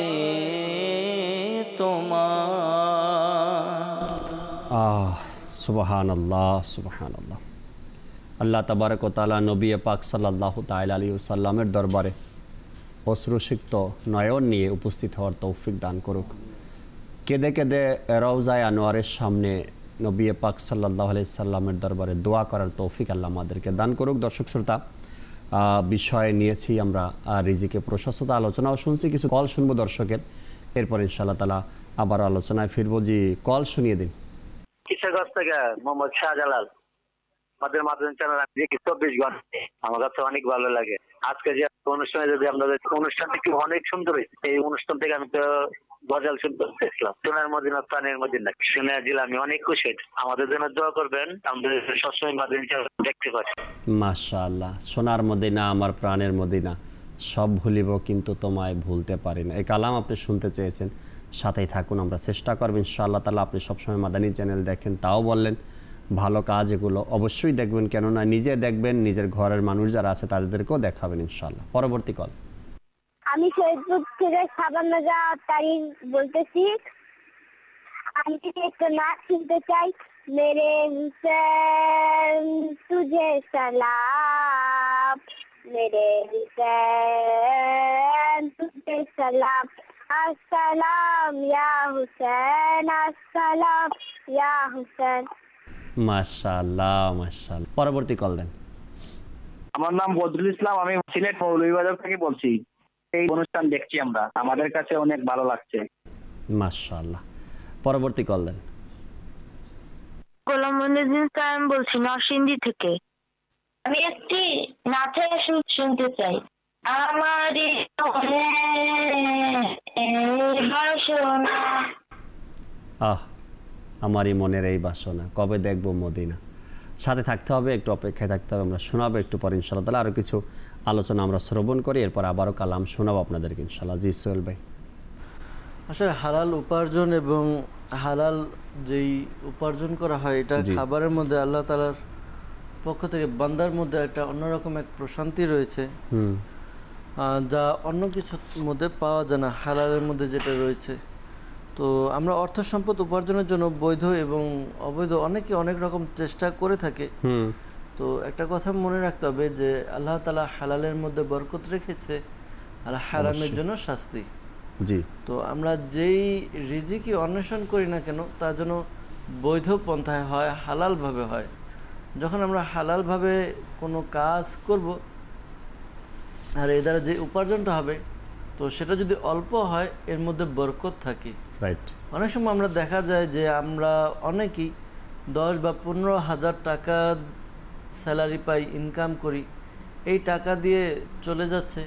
তোমার। আহ সুবহানাল্লাহ সুবহানাল্লাহ। আল্লাহ তাবারক ওয়া তাআলা নবী পাক সাল্লাল্লাহু তাআলা আলাইহি ওয়াসাল্লামের দরবারে অশ্রুসিক্ত নয়ন নিয়ে উপস্থিত হওয়ার তৌফিক দান করুক। কেঁদে কেঁদে রওজায়ে আনোয়ারের সামনে নবী পাক সাল্লাল্লাহু আলাইহি সাল্লামের দরবারে দোয়া করার তৌফিক আল্লাহ আমাদেরকে দান করুক। দর্শক শ্রোতা, বিষয় নিয়েছি আমরা রিজিকে প্রশস্ততা, আলোচনাও শুনছি, কিছু কল শুনবো দর্শকের, এরপর ইনশাআল্লাহ তাআলা আবার আলোচনায় ফিরবো। জি, কল শুনিয়ে দিন। কিশোরগঞ্জ থেকে মোহাম্মদ শাহজালাল। আমাদের মাধ্যম চ্যানেল চব্বিশ ঘন্টা আমার কাছে অনেক ভালো লাগে। আজকে যে অনুষ্ঠানে যদি আপনাদের অনুষ্ঠানটি কি অনেক সুন্দর হয়েছে, এই অনুষ্ঠান থেকে আমি তো গজল শুনতে চেয়েছিলাম, সোনার মদিনা প্রাণের মদিনা শুনে দিলে আমি অনেক খুশি। আমাদের জন্য দোয়া করবেন, আমাদের সবসময় মাধ্যম দেখতে পারি। মাশাআল্লাহ। সোনার মদিনা আমার প্রাণের মদিনা, সব ভুলিব কিন্তু তোমায় ভুলতে পারি না, এই কালাম আপনি শুনতে চেয়েছেন। সাথেই থাকুন, আমরা চেষ্টা করব ইনশাআল্লাহ তাআলা। আপনি সবসময় মাদানী চ্যানেল দেখেন, তাও বললেন ভালো কাজ এগুলো অবশ্যই দেখবেন, কেননা নিজে দেখবেন, নিজের ঘরের মানুষ যারা আছে তাদেরকেও দেখাবেন ইনশাআল্লাহ। পরবর্তী কল। আমি ফেসবুক থেকে সাবান্নাজা তারিখ বলতেছি। আমি একটা নাচ শুনতে চাই। মেরে হুসেন তুঝে সালাম, मेरे हुसैन तुझ पे सलाम अस्सलाम या हुसैन अस्सलाम या हुसैन। মাশাআল্লাহ মাশাআল্লাহ। পরবর্তী কল দেন। আমার নাম বদরুল ইসলাম, আমি সিলেট মৌলভীবাজার থেকে বলছি। এই অনুষ্ঠান দেখছি আমরা, আমাদের কাছে অনেক ভালো লাগছে। মাশাআল্লাহ। পরবর্তী কল দেন। গোলামুদ্দিন সাহেব বলছি নরসিংদী থেকে। আমি একটি নাচের সুর শুনতে চাই। আমারই বাসনা। আহ আমারই মনের এই বাসনা, কবে দেখবো মদিনা। সাথে থাকতে হবে, একটু অপেক্ষায় থাকতে হবে। আমরা শোনাবো একটু পর ইনশাআল্লাহ তাআলা আরও কিছু আলোচনা আমরা শ্রবণ করি, এরপর আবারও কালাম শোনাবো আপনাদেরকে ইনশাআল্লাহ। জি সোহেল ভাই। আসলে হালাল উপার্জন এবং হালাল যেই উপার্জন করা হয় এটা খাবারের মধ্যে আল্লাহ তাআলার পক্ষ থেকে বান্দার মধ্যে একটা অন্যরকম এক প্রশান্তি রয়েছে, যা অন্য কিছুর মধ্যে পাওয়া যায় না, হালালের মধ্যে যেটা রয়েছে। তো আমরা অর্থ সম্পদ উপার্জনের জন্য বৈধ এবং অবৈধ অনেকে অনেক রকম চেষ্টা করে থাকে। তো একটা কথা মনে রাখতে হবে যে আল্লাহ তাআলা হালালের মধ্যে বরকত রেখেছে আর হারামের জন্য শাস্তি। জি। তো আমরা যেই রিজিকই অন্বেষণ করি না কেন তা যেন বৈধ পন্থায় হয়, হালালভাবে হয়। যখন আমরা হালালভাবে কোনো কাজ করব আর এর দ্বারা যে উপার্জনটা হবে তো সেটা যদি অল্প হয় এর মধ্যে বরকত থাকে। রাইট। অনেক সময় আমরা দেখা যায় যে আমরা অনেকেই দশ বা পনেরো হাজার টাকা স্যালারি পাই, ইনকাম করি, এই টাকা দিয়ে চলে যাচ্ছে।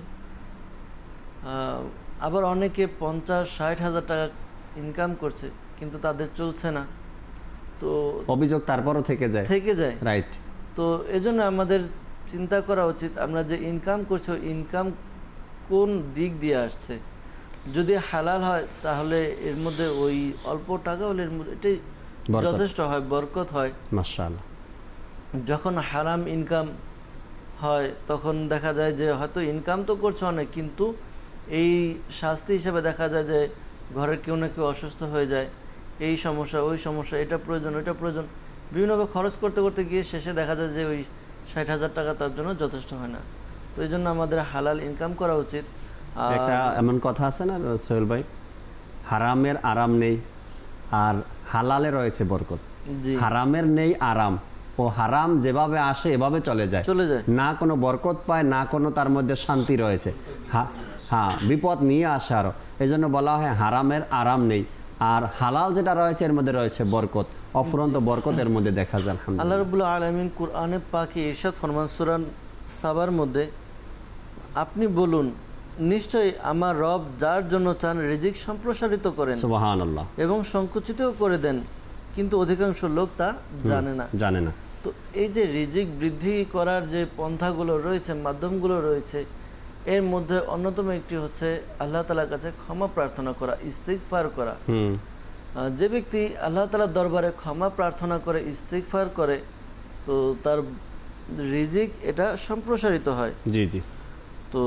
আবার অনেকে পঞ্চাশ ষাট হাজার টাকা ইনকাম করছে কিন্তু তাদের চলছে না, তো অভিযোগ তারপরও থেকে যায় থেকে যায় রাইট। তো এজন্য আমাদের চিন্তা করা উচিত আমরা যে ইনকাম করছি ইনকাম কোন দিক দিয়ে আসছে। যদি হালাল হয় তাহলে এর মধ্যে ওই অল্প টাকা হলে এর মধ্যে এটাই যথেষ্ট হয়, বরকত হয়। মাশাআল্লাহ। যখন হারাম ইনকাম হয় তখন দেখা যায় যে হয়তো ইনকাম তো করছে অনেক কিন্তু এই শাস্তি হিসেবে দেখা যায় যে ঘরের কেউ না কেউ অসুস্থ হয়ে যায়, এই সমস্যা ওই সমস্যা, এটা প্রয়োজন ওইটা প্রয়োজন, বিভিন্নভাবে খরচ করতে করতে গিয়ে শেষে দেখা যায় যে ওই ষাট হাজার টাকা তার জন্য যথেষ্ট হয় না। তো এই জন্য আমাদের হালাল ইনকাম করা উচিত। একটা এমন কথা আছে না সোহেল ভাই, হারামের আরাম নেই আর হালালে রয়েছে বরকত। হারামের নেই আরাম, ও হারাম যেভাবে আসে এভাবে চলে যায় চলে যায় না কোনো বরকত পায় না কোনো তার মধ্যে শান্তি রয়েছে। হ্যাঁ, বিপদ নিয়ে আসে আরো। এই জন্য বলা হয় হারামের আরাম নেই আর হালাল যেটা রয়েছে এর মধ্যে রয়েছে বরকত, অফুরন্ত বরকত এর মধ্যে দেখা যায়। আল্লাহ রাব্বুল আলামিন কুরআনে পাকে ইরশাদ ফরমান সূরা সাবার মধ্যে, আপনি বলুন নিশ্চয়ই আমার রব যার জন্য চান রিজিক সম্প্রসারিত করেন সুবহানাল্লাহ এবং সংকুচিতও করে দেন, কিন্তু অধিকাংশ লোক তা জানে না জানে না তো এই যে রিজিক বৃদ্ধি করার যে পন্থাগুলো রয়েছে, মাধ্যমগুলো রয়েছে, এর মধ্যে অন্যতম একটি হচ্ছে আল্লাহ তাআলার কাছে ক্ষমা প্রার্থনা করা, ইস্তিগফার করা। যে ব্যক্তি আল্লাহ তাআলার দরবারে ক্ষমা প্রার্থনা করে, ইস্তিগফার করে, তো তার রিজিক এটা সম্প্রসারিত হয়। জি জি। তো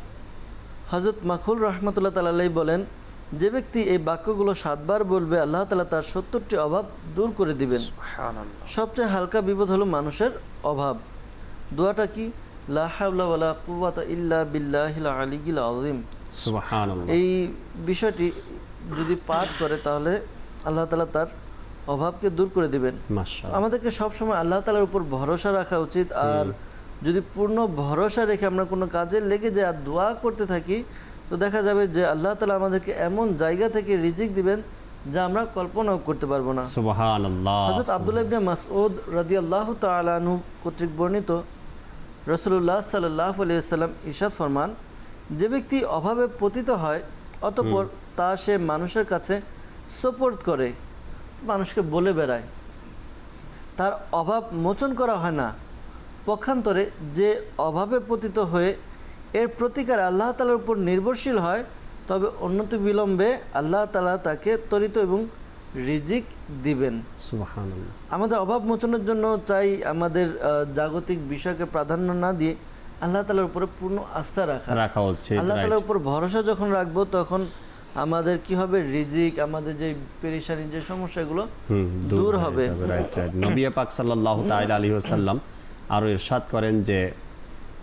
হযরত মাখুল রাহমাতুল্লাহ তাআলা আলাইহি বলেন, যে ব্যক্তি এই বাক্যগুলো সাতবার বলবে আল্লাহ তাআলা তার সত্তরটি অভাব দূর করে দিবেন। সুবহানাল্লাহ। সবচেয়ে হালকা বিপদ হলো মানুষের অভাব। দোয়াটা কি? লা হাওলা ওয়ালা কুওয়াতা ইল্লা বিল্লাহিল আলিয়্যিল আযীম। সুবহানাল্লাহ। এই বিষয়টি যদি পাঠ করে তাহলে আল্লাহ তাআলা তার অভাবকে দূর করে দিবেন। মাশাআল্লাহ। আমাদেরকে সবসময় আল্লাহ তাআলার উপর ভরসা রাখা উচিত। আর যদি পূর্ণ ভরসা রেখে আমরা কোনো কাজে লেগে যাই আর দোয়া করতে থাকি তো দেখা যাবে যে আল্লাহ তাআলা আমাদেরকে এমন জায়গা থেকে রিজিক দিবেন যা আমরা কল্পনাও করতে পারবো না। সুবহানাল্লাহ। হযরত আব্দুল্লাহ ইবনে মাসউদ রাদিয়াল্লাহু তাআলা আনহু কর্তৃক বর্ণিত, রাসূলুল্লাহ সাল্লাল্লাহু আলাইহি ওয়াসাল্লাম ইরশাদ ফরমান, যে ব্যক্তি অভাবে পতিত হয় অতঃপর তা সে মানুষের কাছে সুপর্দ করে, মানুষকে বলে বেড়ায়, তার অভাব মোচন করা হয় না, পক্ষান্তরে যে অভাবে পতিত হয়ে এর প্রতিকার আল্লাহ তাআলার উপর নির্ভরশীল হয় তবে অন্যতি বিলম্বে আল্লাহ তাআলা তাকে ত্বরিত এবং রিজিক দিবেন। সুবহানাল্লাহ। আমাদের অভাব মোচনের জন্য চাই আমাদের জাগতিক বিষয়কে প্রাধান্য না দিয়ে আল্লাহ তাআলার উপরে পূর্ণ আস্থা রাখা রাখা উচিত। আল্লাহ তাআলার উপর ভরসা যখন রাখবো তখন আমাদের কি হবে, রিজিক, আমাদের যে পেরেশানি, যে সমস্যাগুলো দূর হবে। নবী পাক সাল্লাল্লাহু তাআলা আলাইহি ওয়াসাল্লাম আরো ইরশাদ করেন যে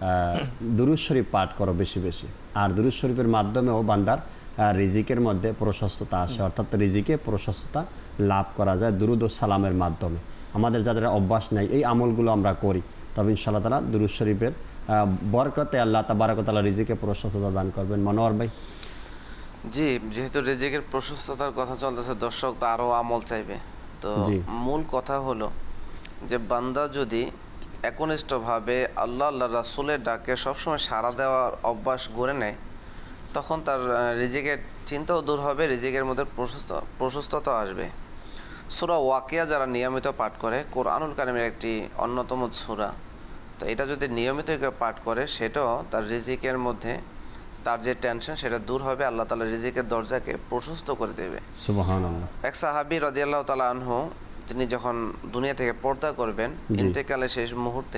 দুরূদ শরীফ পাঠ করো বেশি বেশি। আর দুরূদ শরীফের মাধ্যমেও বান্দার রিজিকের মধ্যে প্রশস্ততা আসে, অর্থাৎ রিজিকে প্রশস্ততা লাভ করা যায় দুরূদ ও সালামের মাধ্যমে। আমাদের যাদের অভ্যাস নেই এই আমলগুলো আমরা করি, তবে ইনশাআল্লাহ তাআলা দুরূদ শরীফের বরকতে আল্লাহ তাবারক ওয়া তাআলা রিজিকে প্রশস্ততা দান করবেন। মনোয়ার ভাই। জি, যেহেতু রিজিকের প্রশস্ততার কথা চলতেছে, দর্শক তো আরও আমল চাইবে। তো মূল কথা হলো যে বান্দা যদি একনিষ্ঠভাবে আল্লাহ আল্লাহ রাসূলের ডাকে সবসময় সাড়া দেওয়ার অভ্যাস গড়ে নেয়, তখন তার রিজিকের চিন্তাও দূর হবে, রিজিকের মধ্যে প্রশস্ত প্রশস্ততা আসবে। সূরা ওয়াকিয়া যারা নিয়মিত পাঠ করে, কোরআনুল কারীমের একটি অন্যতম সূরা, তো এটা যদি নিয়মিত পাঠ করে সেটাও তার রিজিকের মধ্যে তার যে টেনশন সেটা দূর হবে, আল্লাহ তাআলা রিজিকের দরজাকে প্রশস্ত করে দেবে। সুবহানাল্লাহ। এক সাহাবী রাদিয়াল্লাহু তাআলা আনহু, তিনি যখন দুনিয়া থেকে পর্দা করবেন, ইন্তেকালের শেষ মুহূর্তে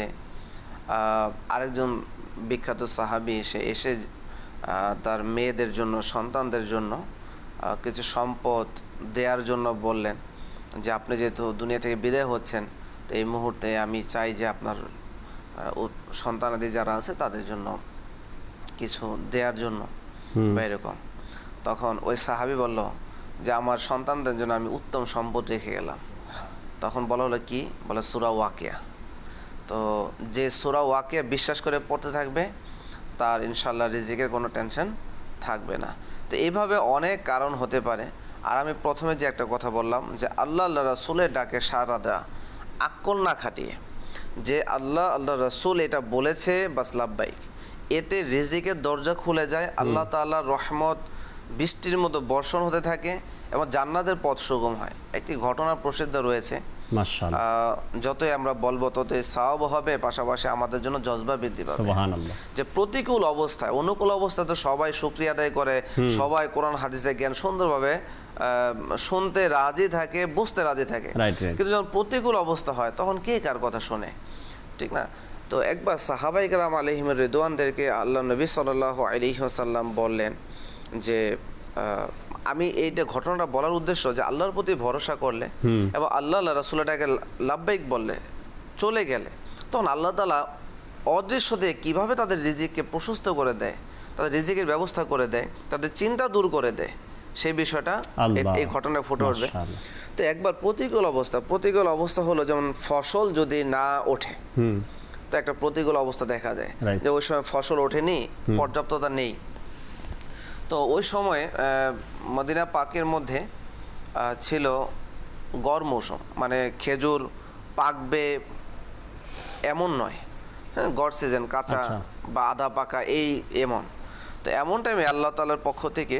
আরেকজন বিখ্যাত সাহাবী এসে এসে তার মেয়েদের জন্য, সন্তানদের জন্য কিছু সম্পদ দেওয়ার জন্য বললেন যে আপনি যেহেতু দুনিয়া থেকে বিদায় হচ্ছেন, তো এই মুহূর্তে আমি চাই যে আপনার সন্তানাদি যারা আছে তাদের জন্য কিছু দেওয়ার জন্য বা এরকম। তখন ওই সাহাবী বলল যে আমার সন্তানদের জন্য আমি উত্তম সম্পদ রেখে গেলাম। তখন বলা হলো কি, বলে সূরা ওয়াকিয়া। তো যে সূরা ওয়াকিয়া বিশ্বাস করে পড়তে থাকবে তার ইনশাআল্লাহ রিজিকের কোনো টেনশন থাকবে না। তো এইভাবে অনেক কারণ হতে পারে। আর আমি প্রথমে যে একটা কথা বললাম যে আল্লাহ আল্লাহ রাসূলের ডাকে সাড়া দেওয়া, আক্কল না খাটিয়ে যে আল্লাহ আল্লাহ রাসূল এটা বলেছে বাস লাব্বাইক, এতে রিজিকের দরজা খুলে যায়, আল্লাহ তাআলার রহমত বৃষ্টির মতো বর্ষণ হতে থাকে এবং জান্নাতের পথ সুগম হয়। একটি ঘটনা প্রসিদ্ধ রয়েছে, মাশাআল্লাহ, যতই আমরা বলবো ততই সওয়াব হবে, পাশাপাশি আমাদের জন্য জজবা বৃদ্ধি পাবে। সুবহানাল্লাহ। যে প্রতিকূল অবস্থায়, অনুকূল অবস্থায় তো সবাই শুকরিয়া আদায় করে, সবাই কোরআন হাদিসের জ্ঞান সুন্দরভাবে শুনতে রাজি থাকে, বুঝতে রাজি থাকে, কিন্তু যখন প্রতিকূল অবস্থা হয় তখন কে কার কথা শোনে, ঠিক না? তো একবার সাহাবায়ে কেরাম আলাইহিম রিদওয়ানদেরকে আল্লাহ নবী সাল্লাল্লাহু আলাইহি ওয়াসাল্লাম বললেন যে আমি এইটা ঘটনাটা বলার উদ্দেশ্য যে আল্লাহর প্রতি ভরসা করলে এবং আল্লাহ আল্লাহ রাসূলটাকে লাব্বাইক বললে চলে গেলে, তখন আল্লাহ তাআলা অদৃশ্য দিয়ে কীভাবে তাদের রিজিককে প্রশস্ত করে দেয়, তাদের রিজিকের ব্যবস্থা করে দেয়, তাদের চিন্তা দূর করে দেয়, সেই বিষয়টা এই ঘটনায় ফুটে উঠবে। তো একবার প্রতিকূল অবস্থা, প্রতিকূল অবস্থা হলো যেমন ফসল যদি না ওঠে, তো একটা প্রতিকূল অবস্থা দেখা যায় যে ওই সময় ফসল ওঠেনি, পর্যাপ্ততা নেই। তো ওই সময় মদিনা পাকের মধ্যে ছিল গড় মৌসুম, মানে খেজুর পাকবে এমন নয়, হ্যাঁ, গড় সিজন, কাঁচা বা আধা পাকা এই এমন। তো এমন টাইমে আল্লাহ তাআলার পক্ষ থেকে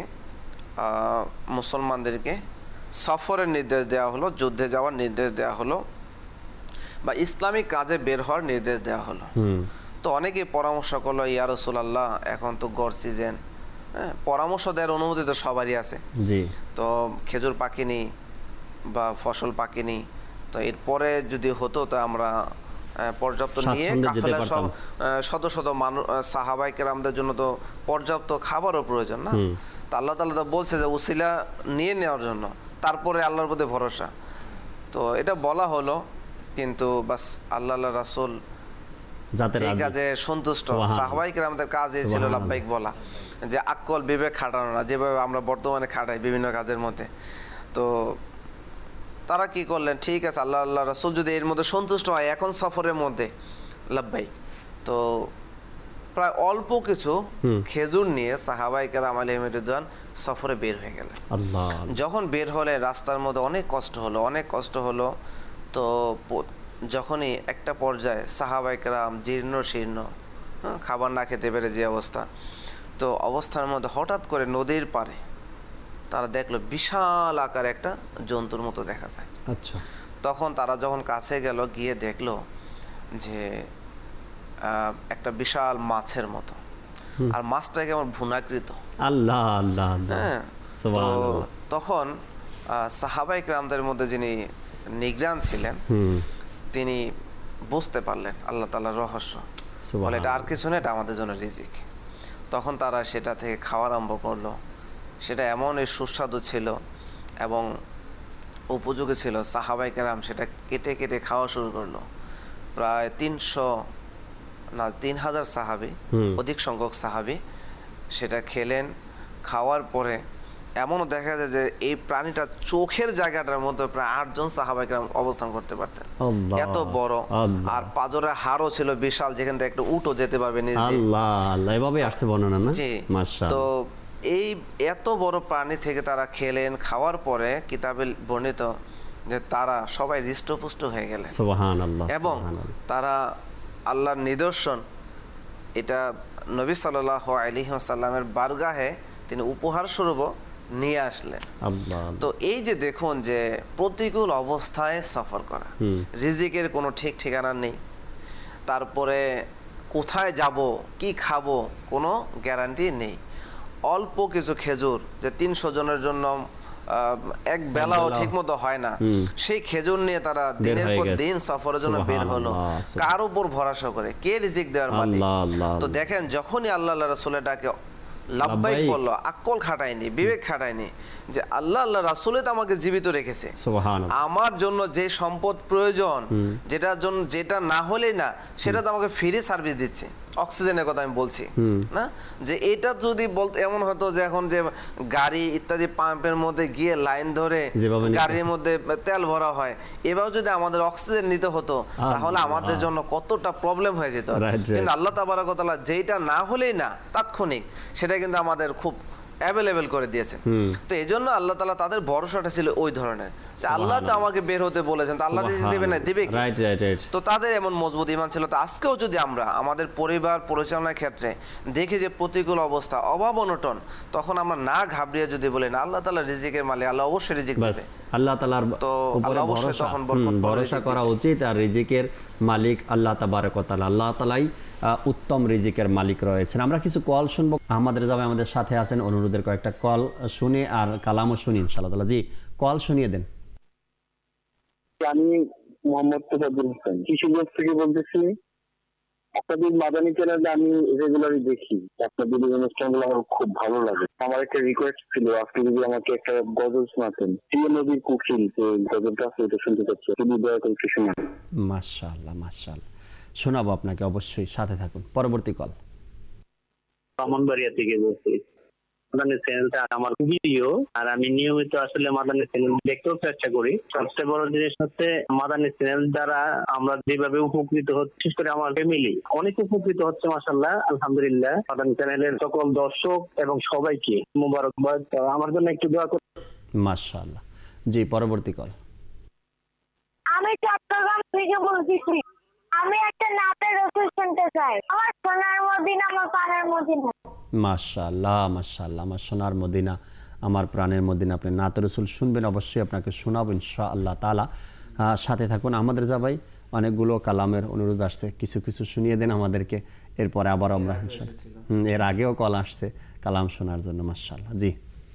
মুসলমানদেরকে সফরের নির্দেশ দেওয়া হলো, যুদ্ধে যাওয়ার নির্দেশ দেওয়া হলো, বা ইসলামিক কাজে বের হওয়ার নির্দেশ দেওয়া হলো। তো অনেকে পরামর্শ করলো, ইয়া রাসূলুল্লাহ এখন তো গড় সিজন, হ্যাঁ, পরামর্শ দেওয়ার অনুমতি তো সবারই আছে, তো খেজুর পাকেনি বা ফসল পাকেনি, তো এরপরে যদি হতো তো আমরা পর্যাপ্ত নিয়ে কাফেলার সব শত শত মানুষ সাহাবায়ে কেরামদের জন্য তো পর্যাপ্ত খাবারও প্রয়োজন না। তো আল্লাহ তাআলা তো বলছে যে উসিলা নিয়ে নেওয়ার জন্য, তারপরে আল্লাহর প্রতি ভরসা। তো এটা বলা হলো, কিন্তু বাস আল্লাহ আল্লাহ রাসূল যে কাজে সন্তুষ্ট, সাহাবায়ে কেরামদের কাজ এই ছিল লাব্বাইক বলা, যে আক্কল বিবেক খাটানো না, যেভাবে আমরা বর্তমানে খাটাই বিভিন্ন কাজের মধ্যে। তো তারা কি করলেন, ঠিক আছে আল্লাহ আল্লাহ রাসূল যদি এর মধ্যে সন্তুষ্ট হয়, এখন সফরের মধ্যে লাব্বাইক। তো প্রায় অল্প কিছু খেজুর নিয়ে সাহাবায়ে কেরাম আলাইহিম রিদওয়ান সফরে বের হয়ে গেলেন। যখন বের হলে রাস্তার মধ্যে অনেক কষ্ট হলো, অনেক কষ্ট হলো। তো যখনই একটা পর্যায়ে সাহাবায়ে কেরাম জীর্ণ শীর্ণ, হ্যাঁ, খাবার না খেতে পেরে যে অবস্থা, তো অবস্থার মধ্যে হঠাৎ করে নদীর পাড়ে তারা দেখলো বিশাল আকার একটা জন্তুর মতো দেখা যায়। আচ্ছা। তখন তারা যখন কাছে গেল, গিয়ে দেখলো যে একটা বিশাল মাছের মতো, আর মাছটা কেমন ভুনাকৃত। আল্লাহ আল্লাহ, হ্যাঁ। তখন সাহাবায়ে কেরামদের মধ্যে যিনি নিগরান ছিলেন, তিনি বুঝতে পারলেন আল্লাহ তাআলার রহস্য, বলে এটা আর কিছু না, এটা আমাদের জন্য রিজিক। তখন তারা সেটা থেকে খাওয়া আরম্ভ করলো। সেটা এমনই সুস্বাদু ছিল এবং উপযোগী ছিল, সাহাবায়ে কেরাম সেটা কেটে কেটে খাওয়া শুরু করলো। প্রায় তিনশো না তিন হাজার সাহাবি, অধিক সংখ্যক সাহাবি সেটা খেলেন। খাওয়ার পরে এমনও দেখা যায় যে এই প্রাণীটা চোখের জায়গাটার মধ্যে প্রায় আটজন সাহাবায়ে কেরাম অবস্থান করতে পারতেন, এত বড়। আর পাজরের হাড়ও ছিল বিশাল, যেখান থেকে একটা উটও যেতে পারবে নিজ দিয়ে। আল্লাহ আল্লাহ, এভাবে আসছে বর্ণনা না? জি। মাশাআল্লাহ। তো এই এত বড় প্রাণী থেকে তারা খেলেন। খাওয়ার পরে কিতাবে বর্ণিত যে তারা সবাই হৃষ্টপুষ্ট হয়ে গেলেন, সুবহানাল্লাহ। এবং তারা আল্লাহর নিদর্শন, এটা নবী সাল্লাল্লাহু আলাইহি ওয়াসাল্লামের বারগাহে তিনি উপহার স্বরূপ নিয়ে আসলেন। তো এই যে দেখুন যে প্রতিকূল অবস্থায় সফর করা, রিজিকের কোনো ঠিক ঠিকানা নেই, তারপরে কোথায় যাব কি খাবো কোনো গ্যারান্টি নেই। অল্প কিছু খেজুর যে তিনশো জনের জন্য এক বেলাও ঠিক মতো হয় না, সেই খেজুর নিয়ে তারা দিনের পর দিন সফরের জন্য বের হলো। কার উপর ভরসা করে? কে রিজিক দেওয়ার মালিক? তো দেখেন যখনই আল্লাহ আল্লাহ রাসূলের ডাকে লাব্বাইক বললো, আকল খাটায়নি, বিবেক খাটায়নি, যে আল্লাহ আল্লাহ রাসূলে তো আমাকে জীবিত রেখেছে, আমার জন্য যে সম্পদ প্রয়োজন, যেটার জন্য যেটা না হলেই না সেটা তো আমাকে ফ্রি সার্ভিস দিচ্ছে। অক্সিজেনের কথা আমি বলছি না, যে এটা যদি বলতে এমন হতো যে এখন যে গাড়ি ইত্যাদি পাম্পের মধ্যে গিয়ে লাইন ধরে গাড়ির মধ্যে তেল ভরা হয়, এভাবে যদি আমাদের অক্সিজেন নিতে হতো তাহলে আমাদের জন্য কতটা প্রবলেম হয়ে যেত। কিন্তু আল্লাহ তাবারক ওয়া তাআলা যেটা না হলেই না তাৎক্ষণিক সেটা কিন্তু আমাদের খুব অ্যাভেলেবেল করে দিয়েছেন। তো এই জন্য আল্লাহ তাআলা তাদের ভরসাটা ছিল ওই ধরনের, যে আল্লাহ তো আমাকে বের হতে বলেছেন, তো আল্লাহ রিজিক দেবে না দেবে কি? তো তাদের এমন মজবুত ঈমান ছিল। তো আজকেও যদি আমরা আমাদের পরিবার পরিচালনার ক্ষেত্রে দেখি যে প্রতিকূল অবস্থা, অভাব অনটন, তখন আমরা না ঘাবড়িয়ে যদি বলি না আল্লাহ তাআলা রিজিকের মালিক, আল্লাহ অবশ্যই রিজিক দেবে, আল্লাহ তাআলার তো আল্লাহ অবশ্যই তখন বরকত ভরসা করা উচিত। আর রিজিকের মালিক আল্লাহ তাবারক ওয়া তাআলা, আল্লাহ তাআলাই উত্তম রিজিকের মালিক রয়েছেন। আমরা কিছু কল শুনবো। আমাদের যাবে আমাদের সাথে আছেন, অনুরোধের কয়েকটা কল শুনে আর কালামও শুনি ইনশাআল্লাহ তাআলা। জি, কল শুনিয়ে দেন। আমি মোহাম্মদ তোফাজ্জল হোসেন কিশোরগঞ্জ থেকে বলতেছি। আপনাদের মাদানী চ্যানেলে আমি রেগুলারই দেখি, আপনাদের অনুষ্ঠানগুলো আমার খুব ভালো লাগে। আমার একটা রিকোয়েস্ট ছিল, আপনি যদি আমাকে একটা গজল শোনাতেন, প্রিয় নবীর কুকিল, যে গজলটা আছে এটা শুনতে চাচ্ছি, যদি দয়া করে একটু শোনান। মাশাআল্লাহ মাশাআল্লাহ, শোনাবো আপনাকে, অবশ্যই সাথে থাকুন। পরবর্তী কল। ব্রাহ্মণবাড়িয়া থেকে বলছি। মাদানী চ্যানেলটা আমার খুবই প্রিয়, আর আমি নিয়মিত আসলে মাদানী চ্যানেল দেখতেও চেষ্টা করি। সবচেয়ে বড় জিনিস হচ্ছে মাদানী চ্যানেল দ্বারা আমরা যেভাবে উপকৃত হচ্ছি, বিশেষ করে আমার ফ্যামিলি অনেক উপকৃত হচ্ছে মাশাআল্লাহ, আলহামদুলিল্লাহ। মাদানী চ্যানেলের সকল দর্শক এবং সবাইকে মোবারকবাদ। আমার জন্য একটু দোয়া করুন। মাশাআল্লাহ। জি, পরবর্তী কল। আমি চট্টগ্রাম থেকে বলতেছি। আমি একটা নাতের রসুল শুনতে চাই। আমার সোনার মদিনা, আমার প্রাণের মদিনা। মাশাআল্লাহ মাশাআল্লাহ, আমার সোনার মদিনা, আমার প্রাণের মদিনা। আপনি নাতের রসুল শুনবেন, অবশ্যই আপনাকে শোনাবো ইনশাআল্লাহ তাআলা। সাথে থাকুন। আমাদের যাবাই অনেকগুলো কালামের অনুরোধ আসছে, কিছু কিছু শুনিয়ে দেন আমাদেরকে, এরপরে আবার আমরা এর আগেও কল আসছে কালাম শোনার জন্য। মাশাআল্লাহ। জি,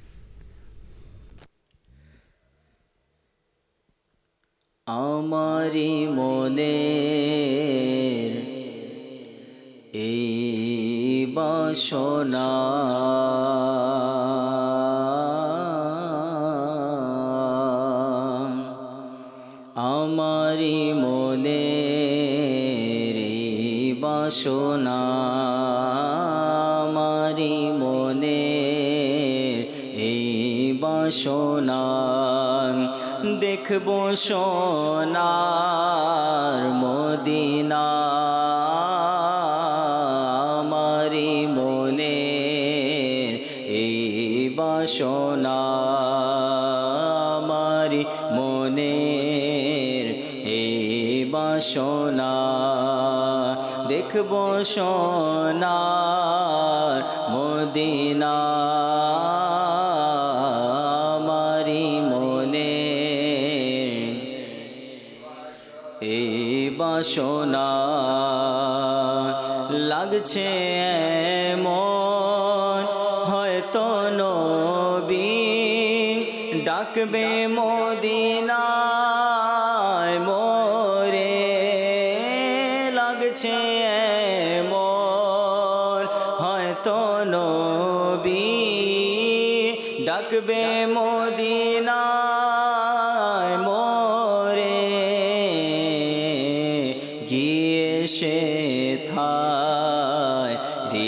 আমারি মনের এই বাসনা আমারি মনের এই বাসনা আমারি মনের এই বাসনা দেখবো সোনার মদিনা আমারি মনের এই বাসনা আমারি মনের এই বাসনা দেখবো সোনার মদিনা বাসনা লাগছে মন হয়তো নবী ডাকবে মদিনায় মোরে লাগছে মন হয়তো নবী ডাকবে মদিনায় মোরে গিয়ে সে থা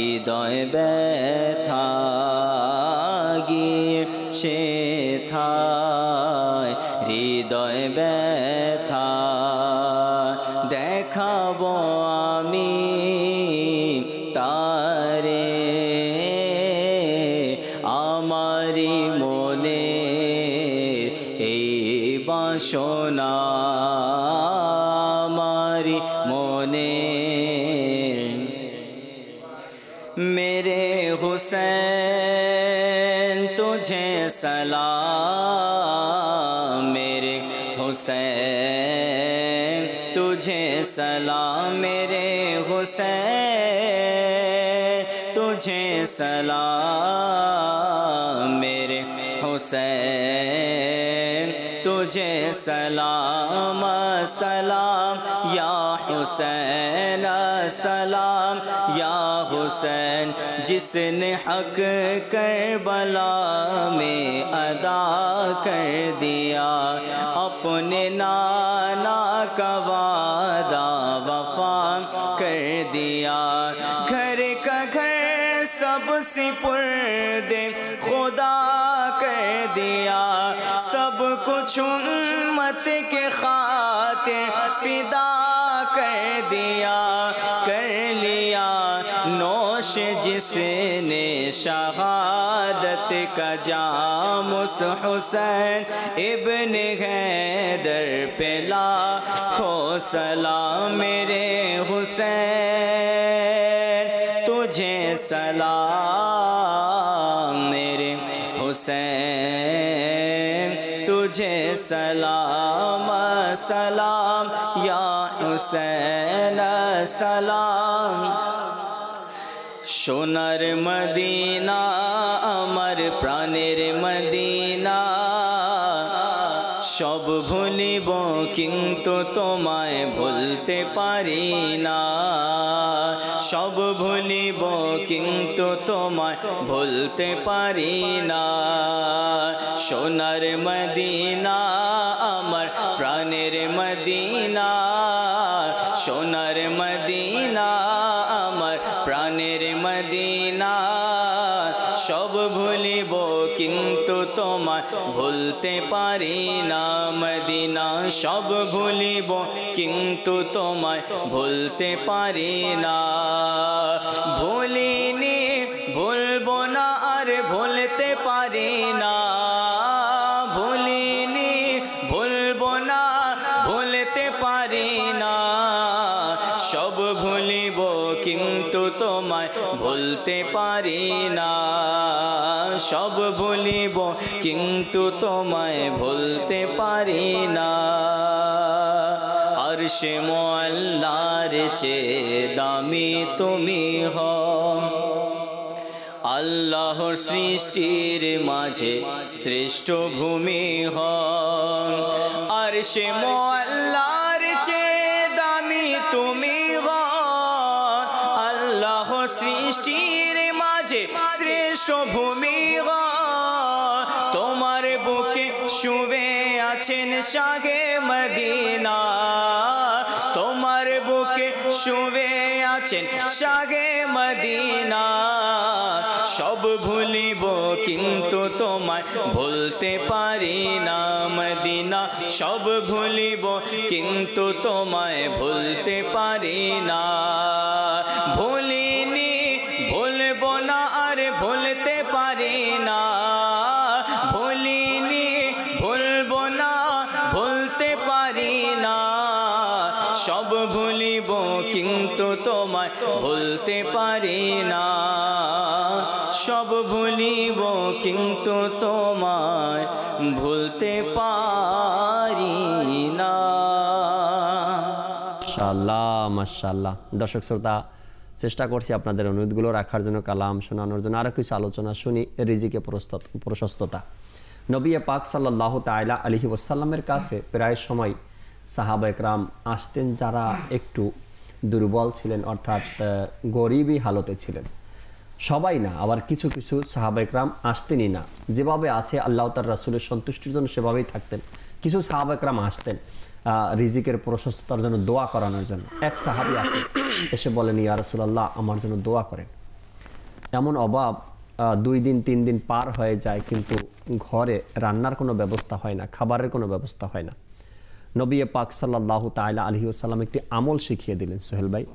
হৃদয় ব্যথা গিয়ে সেথায় হৃদয় ব্যথা দেখাবো আমি তারে আমারি মনে এই বাসনা আমারি মনে मेरे हुसैन तुझे सलाम मेरे हुसैन तुझे सलाम मेरे हुसैन तुझे सलाम मेरे हुसैन तुझे सलाम सलाम या हुसैन सलाम या हुसैन जिसने हक करबला में अदा कर दिया अपने नाना का वादा वफा कर दिया घर का घर सब सिपुर्दे खुदा कर दिया सब कुछ उम्मत के खातिर फिदा कर दिया कर लिया नोश जिसने शहादत का जाम उस हुसैन इब्ने हैदर पे लाखों सलाम मेरे हुसैन तुझे सलाम मेरे हुसैन तुझे सलाम सलाम या हुसैन सलाम সোনার মদিনা আমার প্রাণের মদিনা সব ভুলিব কিন্তু তোমায় ভুলতে পারি না সব ভুলিব কিন্তু তোমায় ভুলতে পারি না সোনার মদিনা আমার প্রাণের মদিনা সোনার মদিনা আমার প্রাণের মদিনা সব ভুলিব কিন্তু তোমায় ভুলতে পারি না মদিনা সব ভুলিব কিন্তু তোমায় ভুলতে পারি না ভুলিনি ভুলবো না আর ভুলতে পারি না ভুলিনি ভুলবো না ভুলতে পারি না সব ভুলিব কিন্তু তোমায় ভুলতে পারি না সব ভুলিব কিন্তু তোমায় ভুলতে পারি না আরশে মুআল্লার চেয়ে দামি তুমি হও আল্লাহর সৃষ্টির মাঝে শ্রেষ্ঠ ভূমি হও আরশে মুআল্লার চেয়ে দামি তুমি হও আল্লাহর সৃষ্টির মাঝে শ্রেষ্ঠ ভূমি হও তোমার বুকে শুয়ে আছেন শাহে মদিনা তোমার বুকে শুয়ে আছেন শাহে মদিনা সব ভুলিব কিন্তু তোমায় ভুলতে পারি না মদিনা সব ভুলিব কিন্তু তোমায় ভুলতে পারি না ভুলিনি ভুলবো না আর ভুলতে পারি না ভুলিনি ভুলবো না ভুলতে পারি না সব ভুলিব কিন্তু তোমায় ভুলতে পারি না সব ভুলিব কিন্তু তোমায় ভুলতে পারি না মাশাআল্লাহ মাশাআল্লাহ দর্শক শ্রোতা চেষ্টা করছি আপনাদের অনুরোধগুলো রাখার জন্য কালাম শোনানোর জন্য আরও কিছু আলোচনা শুনি রিজিকে প্রশস্ততা নবী পাক সাল্লাল্লাহু তাআলা আলাইহি ওয়াসাল্লামের কাছে প্রায় সময় সাহাবা একরাম আসতেন যারা একটু দুর্বল ছিলেন অর্থাৎ গরিবী হালতে ছিলেন সবাই না আবার কিছু কিছু সাহাবা একরাম আসতেনই না যেভাবে আছে আল্লাহ তার রাসূলের সন্তুষ্টির জন্য সেভাবেই থাকতেন কিছু সাহাবা একরাম আসতেন রিজিকের প্রশস্ততার জন্য দোয়া করানোর জন্য এক সাহাবী আসেন এসে বলেন ইয়া রাসূলুল্লাহ আমার জন্য দোয়া করেন এমন অভাব, দুই দিন তিন দিন পার হয়ে যায় কিন্তু ঘরে রান্নার কোনো ব্যবস্থা হয় না, খাবারের কোনো ব্যবস্থা হয় না। নবী পাক সাল্লাল্লাহু তাআলা আলাইহি ওয়াসাল্লাম একটি আমল শিখিয়ে দিলেন সোহেল ভাই।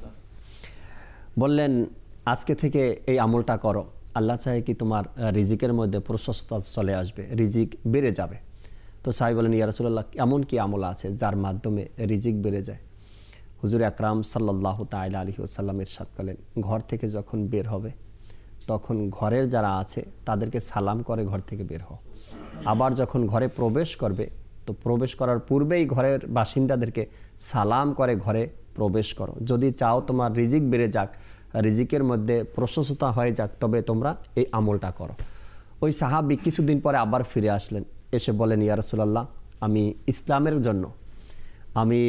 বললেন আজকে থেকে এই আমলটা করো, আল্লাহ চাহে কি তোমার রিজিকের মধ্যে প্রশস্ততা চলে আসবে, রিজিক বেড়ে যাবে। তো সাহেব বলেন ইয়া রাসূলুল্লাহ এমন কি আমল আছে যার মাধ্যমে রিজিক বেড়ে যায়? হুজুর আকরাম সাল্লাল্লাহু তাআলা আলাইহি ওয়াসাল্লাম ইরশাদ করলেন ঘর থেকে যখন বের হবে তখন ঘরের যারা আছে তাদেরকে সালাম করে ঘর থেকে বের হও। আবার যখন ঘরে প্রবেশ করবে তো প্রবেশ করার পূর্বেই ঘরের বাসিন্দাদেরকে সালাম করে ঘরে প্রবেশ করো। যদি চাও তোমার রিজিক বেড়ে যাক, রিজিকের মধ্যে প্রশস্ততা হয়ে যাক, তবে তোমরা এই আমলটা করো। ওই সাহাবী কিছুদিন পরে আবার ফিরে আসলেন, এসে বলেন ইয়া রাসূলুল্লাহ আমি ইসলামের জন্য, আমি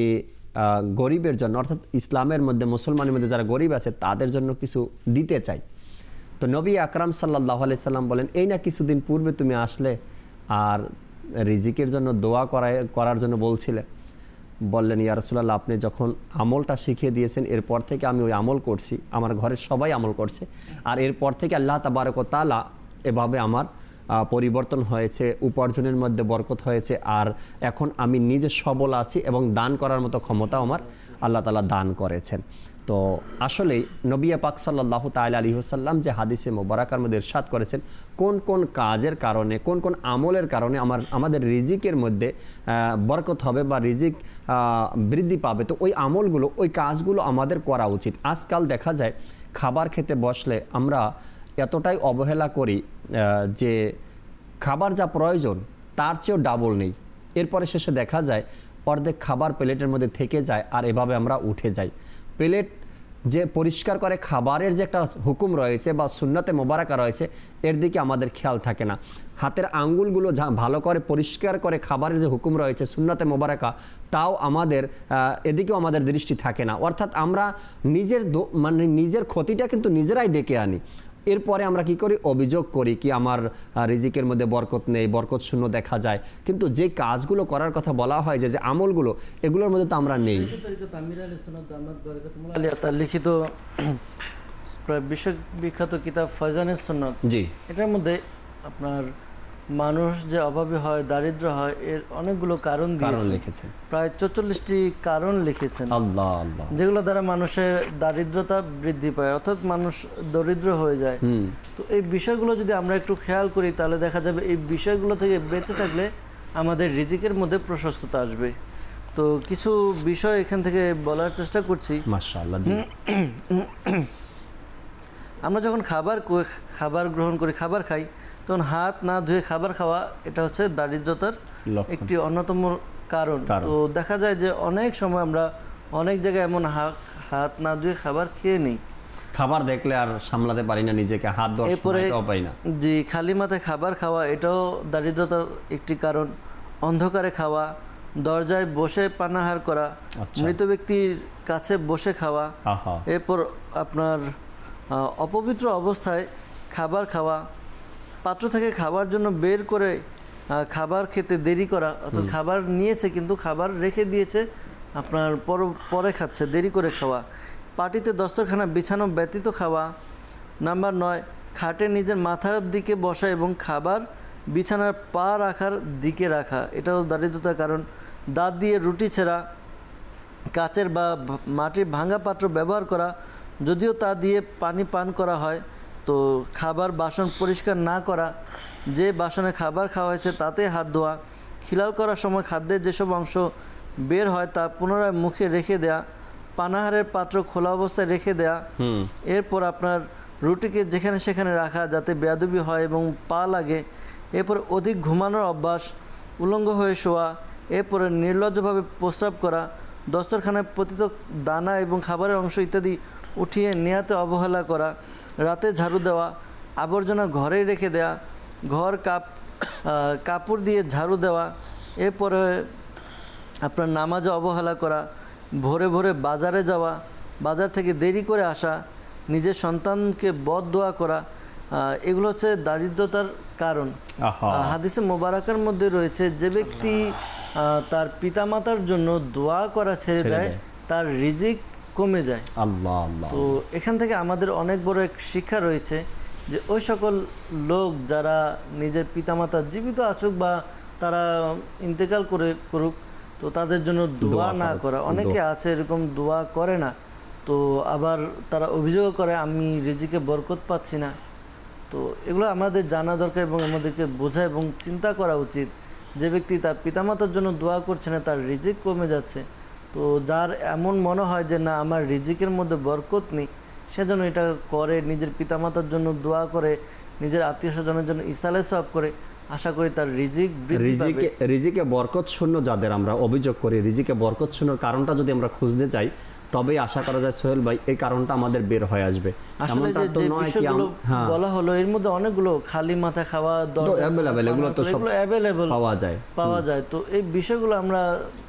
গরিবের জন্য, অর্থাৎ ইসলামের মধ্যে মুসলমানের মধ্যে যারা গরিব আছে তাদের জন্য কিছু দিতে চাই। তো নবী আকরাম সাল্লাল্লাহু আলাইহি সাল্লাম বলেন এই না কিছুদিন পূর্বে তুমি আসলে আর রিজিকের জন্য দোয়া করায় করার জন্য বলছিলে। বললেন ইয়া রাসূলুল্লাহ আপনি যখন আমলটা শিখিয়ে দিয়েছেন এরপর থেকে আমি ওই আমল করছি, আমার ঘরের সবাই আমল করছে, আর এরপর থেকে আল্লাহ তাবারক ওয়া তাআলা এভাবে আমার পরিবর্তন হয়েছে, উপার্জনের মধ্যে বরকত হয়েছে, আর এখন আমি নিজে সবল আছি এবং দান করার মতো ক্ষমতা আমার আল্লাহ তাআলা দান করেছেন। তো আসলেই নবী পাক সাল্লাল্লাহু তাআলা আলাইহি ওয়াসাল্লাম যে হাদিসে মোবারকার মধ্যে ইরশাদ করেছেন কোন কোন কাজের কারণে, কোন কোন আমলের কারণে আমার আমাদের রিজিকের মধ্যে বরকত হবে বা রিজিক বৃদ্ধি পাবে, তো ওই আমলগুলো, ওই কাজগুলো আমাদের করা উচিত। আজকাল দেখা যায় খাবার খেতে বসলে আমরা এতটাই অবহেলা করি যে খাবার যা প্রয়োজন তার চেয়েও ডাবল নেই, এরপরে শেষে দেখা যায় অর্ধেক খাবার প্লেটের মধ্যে থেকে যায় আর এভাবে আমরা উঠে যাই। প্লেট যে পরিষ্কার করে খাবারের যে একটা হুকুম রয়েছে বা সুন্নতে মোবারকা রয়েছে এর দিকে আমাদের খেয়াল থাকে না। হাতের আঙ্গুলগুলো ভালো করে পরিষ্কার করে খাবারের যে হুকুম রয়েছে সুন্নতে মোবারকা তাও আমাদের এদিকেও আমাদের দৃষ্টি থাকে না। অর্থাৎ আমরা নিজের মানে নিজের ক্ষতিটা কিন্তু নিজেরাই ডেকে আনি। এরপরে আমরা কি করি, অভিযোগ করি কি আমার রিজিকের মধ্যে বরকত নেই, বরকত শূন্য দেখা যায়। কিন্তু যে কাজগুলো করার কথা বলা হয় যে যে আমলগুলো এগুলোর মধ্যে তো আমরা নেই। লিখিত বিশ্ববিখ্যাত কিতাব ফয়জানের সুন্নাত, জি, এটার মধ্যে আপনার মানুষ যে অভাবী হয়, দারিদ্র হয়, এর অনেকগুলো কারণ লিখেছেন, প্রায় চৌচল্লিশটি কারণ লিখেছেন, আল্লাহ আল্লাহ, যেগুলো দ্বারা মানুষের দারিদ্রতা বৃদ্ধি পায়, অর্থাৎ মানুষ দরিদ্র হয়ে যায়। তো এই বিষয়গুলো যদি আমরা একটু খেয়াল করি তাহলে দেখা যাবে এই বিষয়গুলো থেকে বেঁচে থাকলে আমাদের রিজিকের মধ্যে প্রশস্ততা আসবে। তো কিছু বিষয় এখান থেকে বলার চেষ্টা করছি। মাশাআল্লাহ, জি। আমরা যখন খাবার খাবার গ্রহণ করি, খাবার খাই, তখন হাত না ধুয়ে খাবার খাওয়া এটা হচ্ছে দারিদ্রতার একটি অন্যতম কারণ। তো দেখা যায় যে অনেক সময় আমরা অনেক জায়গায় এমন হাত না ধুয়ে খাবার খেয়ে নিই, খাবার দেখলে আর সামলাতে পারি না নিজেকে, হাত ধোয়ার সময়টাও পাই না। জি, খালি মাথায় খাবার খাওয়া এটাও দারিদ্রতার একটি কারণ। অন্ধকারে খাওয়া, দরজায় বসে পানাহার করা, মৃত ব্যক্তির কাছে বসে খাওয়া, এরপর আপনার অপবিত্র অবস্থায় খাবার খাওয়া, পাত্র থেকে খাবার জন্য বের করে খাবার খেতে দেরি করা, অর্থাৎ খাবার নিয়েছে কিন্তু খাবার রেখে দিয়েছে, আপনার পর পরে খাচ্ছে, দেরি করে খাওয়া, পার্টিতে দস্তরখানা বিছানো ব্যতীত খাওয়া। নাম্বার নয়, খাটে নিজের মাথার দিকে বসা এবং খাবার বিছানার পা রাখার দিকে রাখা, এটাও দারিদ্রতার কারণ। দাঁত দিয়ে রুটি ছেঁড়া, কাচের বা মাটির ভাঙা পাত্র ব্যবহার করা, যদিও তা দিয়ে পানি পান করা হয়। তো খাবার বাসন পরিষ্কার না করা, যে বাসনে খাবার খাওয়া হয়েছে তাতে হাত ধোয়া, খিলাল করার সময় খাদ্যের যেসব অংশ বের হয় তা পুনরায় মুখে রেখে দেয়া, পানাহারের পাত্র খোলা অবস্থায় রেখে দেয়া, এরপর আপনার রুটিকে যেখানে সেখানে রাখা যাতে বেয়াদবি হয় এবং পা লাগে, এরপর অধিক ঘুমানোর অভ্যাস, উলঙ্গ হয়ে শোয়া, এরপরে নির্লজ্জভাবে প্রস্রাব করা, দস্তরখানায় পতিত দানা এবং খাবারের অংশ ইত্যাদি উঠিয়ে নেয়াতে অবহেলা করা, রাতে ঝাড়ু দেওয়া, আবর্জনা ঘরেই রেখে দেয়া, ঘর কাপ কাপড় দিয়ে ঝাড়ু দেওয়া, এরপরে আপনার নামাজে অবহেলা করা, ভোরে ভোরে বাজারে যাওয়া, বাজার থেকে দেরি করে আসা, নিজের সন্তানকে বদদোয়া করা, এগুলো হচ্ছে দারিদ্রতার কারণ। হাদিসে মোবারকার মধ্যে রয়েছে যে ব্যক্তি তার পিতামাতার জন্য দোয়া করা ছেড়ে দেয় তার রিজিক কমে যায়। আল্লাহ আল্লাহ। তো এখান থেকে আমাদের অনেক বড় এক শিক্ষা রয়েছে যে ওই সকল লোক যারা নিজের পিতামাতা জীবিত আছুক বা তারা ইন্তেকাল করে করুক, তো তাদের জন্য দোয়া না করা। অনেকে আছে এরকম দোয়া করে না, তো আবার তারা অভিযোগ করে আমি রিজিকে বরকত পাচ্ছি না। তো এগুলো আমাদের জানা দরকার এবং আমাদেরকে বোঝা এবং চিন্তা করা উচিত। যে ব্যক্তি তার পিতামাতার জন্য দোয়া করছে না, তার রিজিক কমে যাচ্ছে। তো যার এমন মনে হয় যে না আমার রিজিকের মধ্যে বরকত নেই, সেজন্য এটা করে, নিজের পিতামাতার জন্য দোয়া করে, নিজের আত্মীয় স্বজনের জন্য ইসালে সওয়াব করে, আশা করি তার রিজিক বৃদ্ধি পাবে। রিজিকে রিজিকে বরকত শূন্য যাদের আমরা অভিযোগ করি, রিজিকে বরকত শূন্যর কারণটা যদি আমরা খুঁজতে চাই, তবেই আশা করা যায় সোহেল ভাই এই কারণটা আমাদের বের হয়ে আসবে। আসলে যে যে বিষয়গুলো বলা হলো এর মধ্যে অনেকগুলো খালি মাথা খাওয়া দরকার, অ্যাভেলেবল, এগুলো তো সব অ্যাভেলেবল পাওয়া যায় পাওয়া যায় তো এই বিষয়গুলো আমরা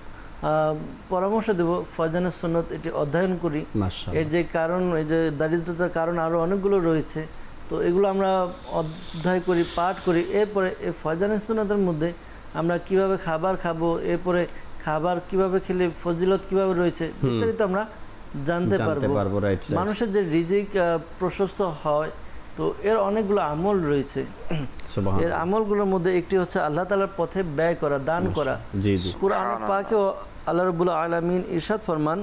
পরামর্শ দেব ফয়জানের সুন্নত এটি অধ্যয়ন করি। এর যে কারণ, এই যে দারিদ্রতার কারণ আরও অনেকগুলো রয়েছে, তো এগুলো আমরা অধ্যয়ন করি, পাঠ করি। এরপরে এই ফয়জানের সুন্নতের মধ্যে আমরা কিভাবে খাবার খাবো, এরপরে খাবার কিভাবে খেলে ফজিলত কিভাবে রয়েছে বিস্তারিত আমরা জানতে পারবো। মানুষের যে রিজিক প্রশস্ত হয়, তো এর অনেকগুলো আমল রয়েছে। এর আমলগুলোর মধ্যে একটি হচ্ছে আল্লাহ তাআলার পথে ব্যয় করা, দান করা। কুরআন পাকে আল্লাহ রাব্বুল আলামিন ইরশাদ ফরমান,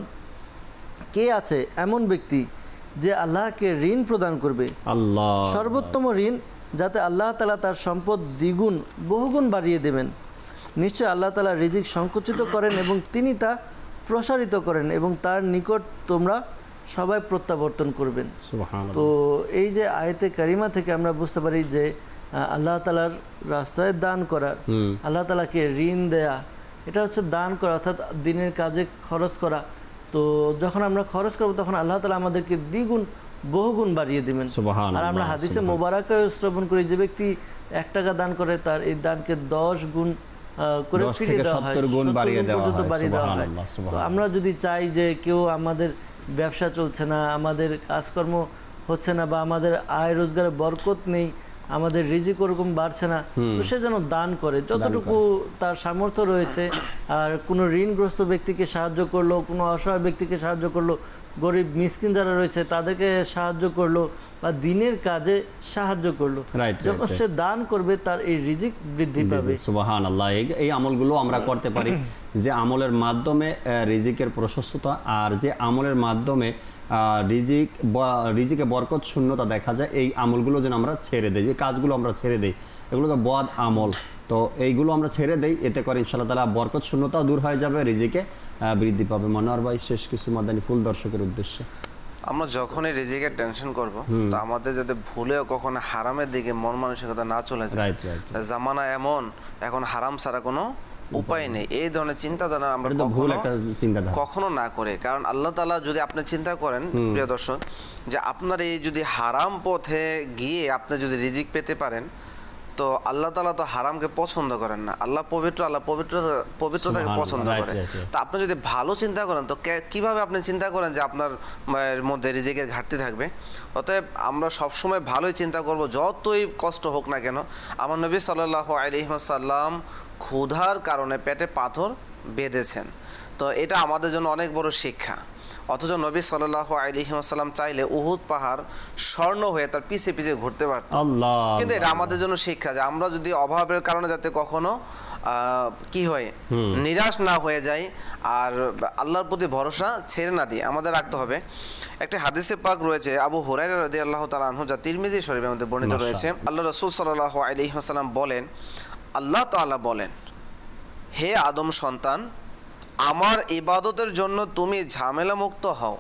কে আছে এমন ব্যক্তি যে আল্লাহকে ঋণ প্রদান করবে, আল্লাহ সর্বোত্তম ঋণ, যাতে আল্লাহ তাআলা তার সম্পদ দ্বিগুণ বহুগুণ বাড়িয়ে দেবেন। নিশ্চয় আল্লাহ তাআলা রিজিক সংকুচিত করেন এবং তিনি তা প্রসারিত করেন এবং তার নিকট তোমরা সবাই প্রত্যাবর্তন করবেন। তো এই যে আয়াতে কারিমা থেকে আমরা বুঝতে পারি যে আল্লাহ তাআলার রাস্তায় দান করা, আল্লাহ তাআলাকে ঋণ দেয়া, এটা হচ্ছে দান করা, অর্থাৎ দিনের কাজে খরচ করা। তো যখন আমরা খরচ করব তখন আল্লাহ তাআলা আমাদেরকে দ্বিগুণ বহুগুণ বাড়িয়ে দেবেন। আর আমরা হাদিসে মোবারকে শ্রবণ করি, যে ব্যক্তি এক টাকা দান করে তার এই দানকে দশ গুণ করে ফিরিয়ে দেওয়া হয়, সত্তর গুণ বাড়িয়ে দেওয়া হয়। তো আমরা যদি চাই যে কেউ আমাদের ব্যবসা চলছে না, আমাদের কাজকর্ম হচ্ছে না, বা আমাদের আয় রোজগারে বরকত নেই, আমাদের রিজিক ওরকম বাড়ছে না, তো সে যেন দান করে যতটুকু তার সামর্থ্য রয়েছে। আর কোনো ঋণগ্রস্ত ব্যক্তিকে সাহায্য করলো, কোনো অসহায় ব্যক্তিকে সাহায্য করলো, গরিব মিসকিন যারা রয়েছে তাদেরকে সাহায্য করলো, বা দিনের কাজে সাহায্য করলো, যখন সে দান করবে তার এই রিজিক বৃদ্ধি পাবে। সুবহানাল্লাহ। এই আমলগুলো আমরা করতে পারি, যে আমলের মাধ্যমে রিজিকের প্রশস্ততা, আর যে আমলের মাধ্যমে রিজিক রিজিকে বরকত শূন্যতা দেখা যায়, এই আমলগুলো যেন আমরা ছেড়ে দিই, যে কাজগুলো আমরা ছেড়ে দিই, এগুলো তো বদ আমল, তো এইগুলো আমরা ছেড়ে দেই, এতে করে ইনশাআল্লাহ তাআলা বরকত শূন্যতাও দূর হয়ে যাবে, রিজিকে বৃদ্ধি পাবে। মনোয়ার ভাই, শেষ কিছু মাদানী ফুল দর্শকের উদ্দেশ্যে। আমরা যখনই রিজিকের টেনশন করব, তো আমাদের যাতে ভুলেও কখনো হারামের দিকে মন মানসিকতা না চলে যায়। জামানা এমন, এখন হারাম ছাড়া কোনো উপায় নেই, এই ধরনের চিন্তাধারা আমরা কখনো না করে। কারণ আল্লাহ তাআলা যদি আপনি চিন্তা করেন প্রিয় দর্শক, যে আপনার এই যদি হারাম পথে গিয়ে আপনি যদি রিজিক পেতে পারেন, তো আল্লাহ তাআলা তো হারামকে পছন্দ করেন না, আল্লাহ পবিত্র, আল্লাহ পবিত্র পবিত্রতাকে পছন্দ করে। তো আপনি যদি ভালো চিন্তা করেন, তো কিভাবে আপনি চিন্তা করেন যে আপনার মধ্যে রিজিকের ঘাটতি থাকবে? অতএব আমরা সবসময় ভালোই চিন্তা করব, যতই কষ্ট হোক না কেন। আমার নবী সাল্লাল্লাহু আলাইহি ওয়াসাল্লাম ক্ষুধার কারণে পেটে পাথর বেঁধেছেন, তো এটা আমাদের জন্য অনেক বড় শিক্ষা। অথচ নবী সাল্লাল্লাহু আলাইহি ওয়াসাল্লাম চাইলে উহুদ পাহাড় স্বর্ণ হয়ে তার পিছে পিছে ঘুরতে পারতেন, কিন্তু এটা আমাদের জন্য শিক্ষা যে আমরা যদি অভাবের কারণে যাতে কখনো কি হয় নিরাশ না হয়ে যায়, আর আল্লাহর প্রতি ভরসা ছেড়ে না দিয়ে আমাদের রাখতে হবে। একটা হাদিসে পাক রয়েছে আবু হুরায়রা রাদিয়াল্লাহু তাআলা আনহু, যা তিরমিজি শরীফের মধ্যে বর্ণিত রয়েছে। আল্লাহ রাসূল সাল্লাল্লাহু আলাইহি ওয়াসাল্লাম বলেন, আল্লাহ তাআলা বলেন, হে আদম সন্তান, আমার ইবাদতের জন্য তুমি ঝামেলা মুক্ত হও,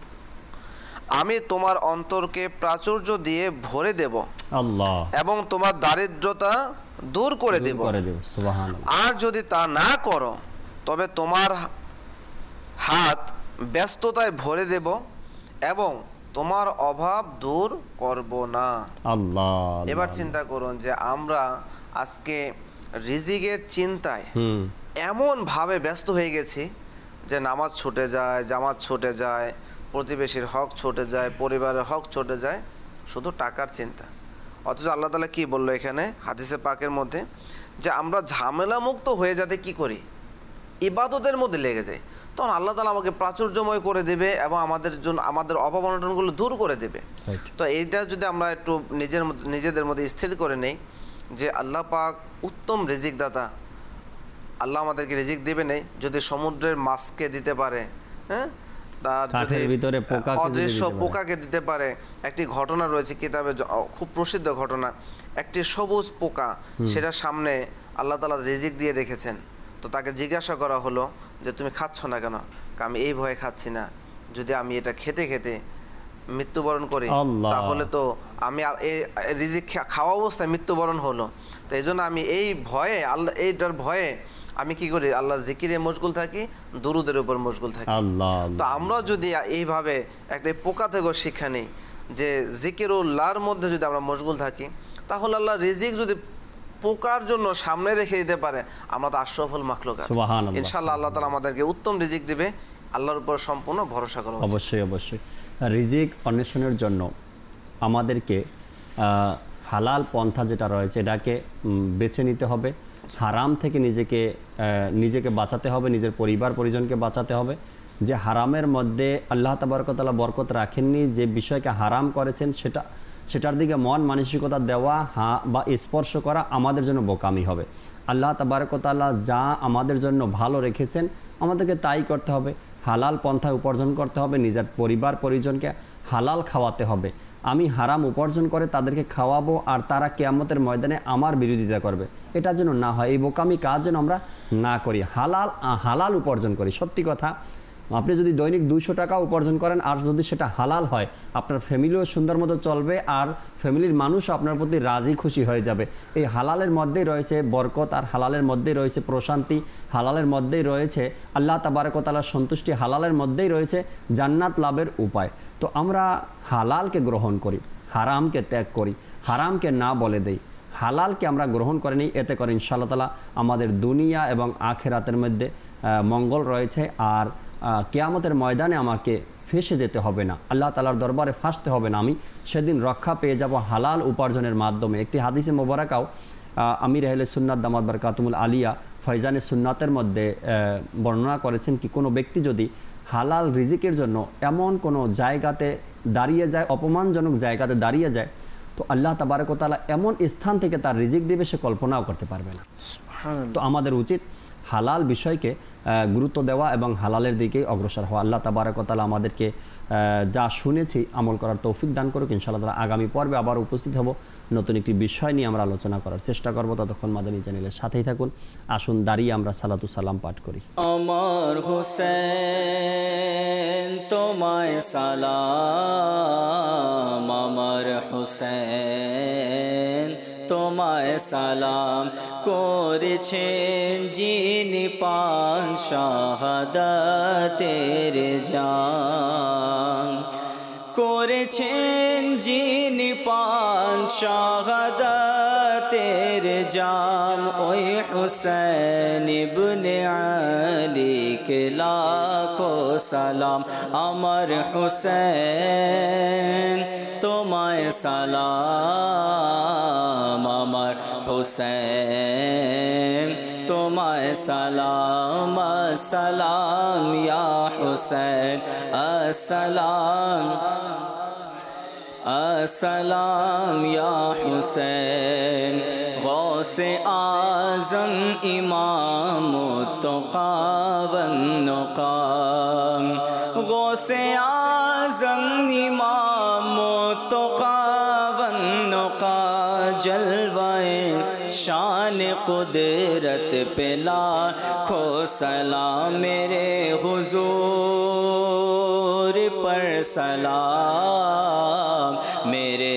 আমি তোমার অন্তরকে প্রাচুর্য দিয়ে ভরে দেব, আল্লাহ, এবং তোমার দারিদ্রতা দূর করে দেব। আর যদি তা না করো, তবে তোমার হাত ব্যস্ততায় ভরে দেব এবং তোমার অভাব দূর করব না। আল্লাহ। এবার চিন্তা করুন যে আমরা আজকে রিজিকের চিন্তায় এমন ভাবে ব্যস্ত হয়ে গেছি যে নামাজ ছুটে যায়, জামাত ছুটে যায়, প্রতিবেশীর হক ছুটে যায়, পরিবারের হক ছুটে যায়, শুধু টাকার চিন্তা। অথচ আল্লাহ তাআলা কি বললো এখানে হাদিসে পাকের মধ্যে, যে আমরা ঝামেলা মুক্ত হয়ে যাতে কি করি, ইবাদতের মধ্যে লেগে যাই। তখন আল্লাহ তাআলা আমাকে প্রাচুর্যময় করে দেবে এবং আমাদের জন্য আমাদের অভাব অনটনগুলো দূর করে দেবে। তো এইটা যদি আমরা একটু নিজের নিজেদের মধ্যে স্থির করে নেই যে আল্লাহ পাক উত্তম রিজিক দাতা, আল্লাহ আমাদেরকে রিজিক দেবে নেই যদি সমুদ্রের মাছকে দিতে পারে, হ্যাঁ, তার যদি অদৃশ্য পোকাকে দিতে পারে। একটি ঘটনা রয়েছে কিতাবে, খুব প্রসিদ্ধ ঘটনা, একটি সবুজ পোকা, সেটা সামনে আল্লাহ তাআলা রিজিক দিয়ে রেখেছেন। তো তাকে জিজ্ঞাসা করা হলো যে তুমি খাচ্ছ না কেন? আমি এই ভয়ে খাচ্ছি না, যদি আমি এটা খেতে খেতে মৃত্যুবরণ করি তাহলে তো আমি এই রিজিক খাওয়া অবস্থায় মৃত্যুবরণ হলো। তো এই জন্য আমি এই ভয়ে, আল্লাহ এইটার ভয়ে আমি কি করি, আল্লাহ জিকিরে মশগুল থাকি, দুরুদের উপর মশগুল থাকি। তো আমরা যদি এইভাবে একটা পোকা থেকেও শিক্ষা নিই যে জিকিরুল্লাহর মধ্যে যদি আমরা মশগুল থাকি, তাহলে আল্লাহ রিজিক যদি পোকার জন্য সামনে রেখে দিতে পারে, আমরা তো আশরাফুল মাখলুক। ইনশাআল্লাহ আল্লাহ তাআলা আমাদেরকে উত্তম রিজিক দিবে, আল্লাহর উপর সম্পূর্ণ ভরসা করা। অবশ্যই অবশ্যই রিজিক অন্বেষণের জন্য আমাদেরকে হালাল পন্থা যেটা রয়েছে এটাকে বেছে নিতে হবে, হারাম থেকে নিজেকে নিজেকে বাঁচাতে হবে, নিজের পরিবার পরিজনকে বাঁচাতে হবে। যে হারামের মধ্যে আল্লাহ তাবারক ওয়া তাআলা বরকত রাখেননি, যে বিষয়কে হারাম করেছেন সেটা সেটার দিকে মন মানসিকতা দেওয়া হা বা স্পর্শ করা আমাদের জন্য বোকামি হবে। আল্লাহ তাবারক ওয়া তাআলা যা আমাদের জন্য ভালো রেখেছেন আমাদেরকে তাই করতে হবে, হালাল পন্থায় উপার্জন করতে হবে, নিজের পরিবার পরিজনকে হালাল খাওয়াতে হবে। আমি হারাম উপার্জন করে তাদেরকে খাওয়াবো আর তারা কিয়ামতের ময়দানে আমার বিরোধিতা করবে, এটা যেন না হয়। এই বোকামি কাজ যেন আমরা না করি, হালাল হালাল উপার্জন করি। সত্যি কথা, আপনি যদি দৈনিক দুইশো টাকা উপার্জন করেন আর যদি সেটা হালাল হয়, আপনার ফ্যামিলিও সুন্দর মতো চলবে আর ফ্যামিলির মানুষও আপনার প্রতি রাজি খুশি হয়ে যাবে। এই হালালের মধ্যেই রয়েছে বরকত, আর হালালের মধ্যেই রয়েছে প্রশান্তি, হালালের মধ্যেই রয়েছে আল্লাহ তাবারক ওয়া তাআলার সন্তুষ্টি, হালালের মধ্যেই রয়েছে জান্নাত লাভের উপায়। তো আমরা হালালকে গ্রহণ করি, হারামকে ত্যাগ করি, হারামকে না বলে দেই, হালালকে আমরা গ্রহণ করে নিই। এতে করে ইনশাআল্লাহ তাআলা আমাদের দুনিয়া এবং আখিরাতের মধ্যে মঙ্গল রয়েছে, আর কিয়ামতের ময়দানে আমাকে ফেসে যেতে হবে না, আল্লাহ তাআলার দরবারে ফাঁসতে হবে না, আমি সেদিন রক্ষা পেয়ে যাব হালাল উপার্জনের মাধ্যমে। একটি হাদিসে মোবারকাও আমির আহলে সুন্নাত দামাত বারকাতুমুল আলিয়া ফয়জানে সুন্নাতের মধ্যে বর্ণনা করেছেন কি কোনো ব্যক্তি যদি হালাল রিজিকের জন্য এমন কোনো জায়গাতে দাঁড়িয়ে যায়, অপমানজনক জায়গাতে দাঁড়িয়ে যায়, তো আল্লাহ তাবারক ওয়া তাআলা এমন স্থান থেকে তার রিজিক দেবে সে কল্পনাও করতে পারবে না। তো আমাদের উচিত হালাল বিষয়কে গুরুত্ব দেওয়া এবং হালালের দিকেই অগ্রসর হওয়া। আল্লাহ তাবারক ওয়া তাআলা আমাদেরকে যা শুনেছি আমল করার তৌফিক দান করুক। ইনশাআল্লাহ তাআলা আগামী পর্বে আবার উপস্থিত হব, নতুন একটি বিষয় নিয়ে আমরা আলোচনা করার চেষ্টা করব। ততক্ষণ মাদানী চ্যানেলের সাথেই থাকুন। আসুন দাঁড়িয়ে আমরা সালাতু সালাম পাঠ করি। আমার হোসেন তোমায় সালাম, আমার হোসেন তোমায় সালাম, করেছেন যিনি পান শাহাদাতের জাম, করেছেন যিনি পান শাহাদাতের জাম, ওই হুসেন ইবনে আলী কে লাখো সালাম, আমার হুসেন তোমায় সালাম, আমার হুসেন তোমায় সালাম, আসসালাম ইয়া হুসেন, আসসালাম আসসালাম ইয়া হুসেন, গৌসে আজম ইমাম তুকা বন্নুকাম, গৌসে আজম ইমাম তুকা বন্নুকা, जलवाए शान कुदरत पे लाखो सलाम, मेरे हुजूर पर सलाम, मेरे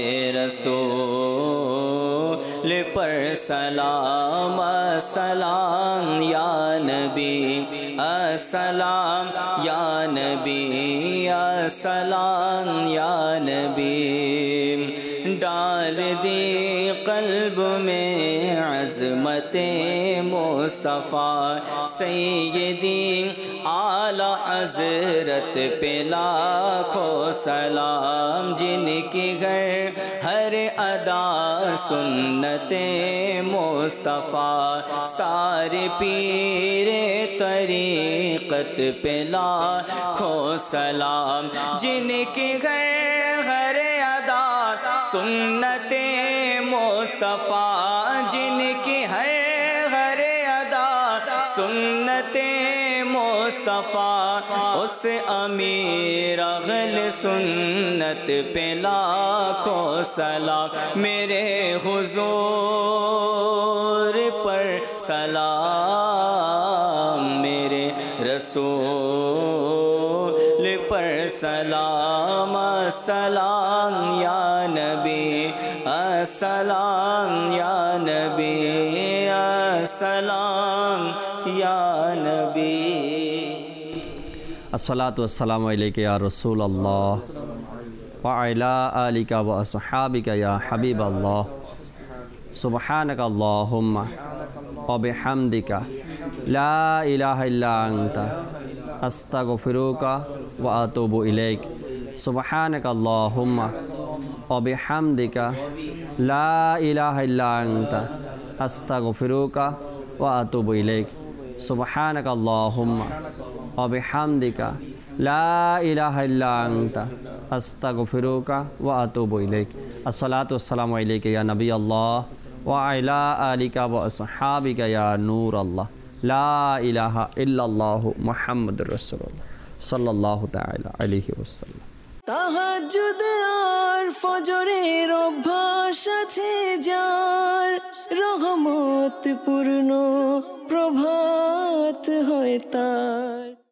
रसूल पर सलाम, अस्सलाम या नबी, अस्सलाम या नबी, अस्सलाम या नबी, डाल दी कल्ब में अज़मते मुस्तफ़ा सैयदी आला हज़रत पे लाखों सलाम, जिनके घर हर अदा सुन्नते मुस्तफ़ा सारे पीरे तरीक़त पे लाखों सलाम जिनके घर हर अदा सुन्नते मुस्तफ़ा जिनकी हर हर अदा सुन्नते मुस्तफ़ा उस अमीर अगल सुन्नत पे लाखों सलाम मेरे हुजूर पर सलाम मेरे रसूल पर सलाम अस्सलाम या नबी अस्सलाम या नबी अस्सलाम या नबी। अस्सलातु वस्सलामु अलैका या रसूल अल्लाह व अला आलिका व अस्हाबिका या हबीब अल्लाह सुब्हानक अल्लाहुम्मा व बिहम्दिका ला इलाहा इल्ला अंता अस्तगफिरुका व अतूबु इलैक सुब्हानक अल्लाहुम्मा व बिहम्दिका ला इलाहा इल्ला अंता अस्तगफिरुका व अतूबु इलैक सुब्हानक अल्लाहुम्मा व बिहम्दिका ला इलाहा इल्ला अंता अस्तगफिरुका व अतूबु इलैक। अस्सलातु वस्सलामु अलैका या नबी अल्लाह व अला आलिका व अस्हाबिका या नूर अल्लाह ला इलाहा इल्लल्लाह मुहम्मदुर रसूलुल्लाह सल्लल्लाहु ताला अलैहि वसल्लम। তাহাজ্জুদ আর ফজরের অভ্যাস আছে যার রহমত পূর্ণ প্রভাত হয় তার।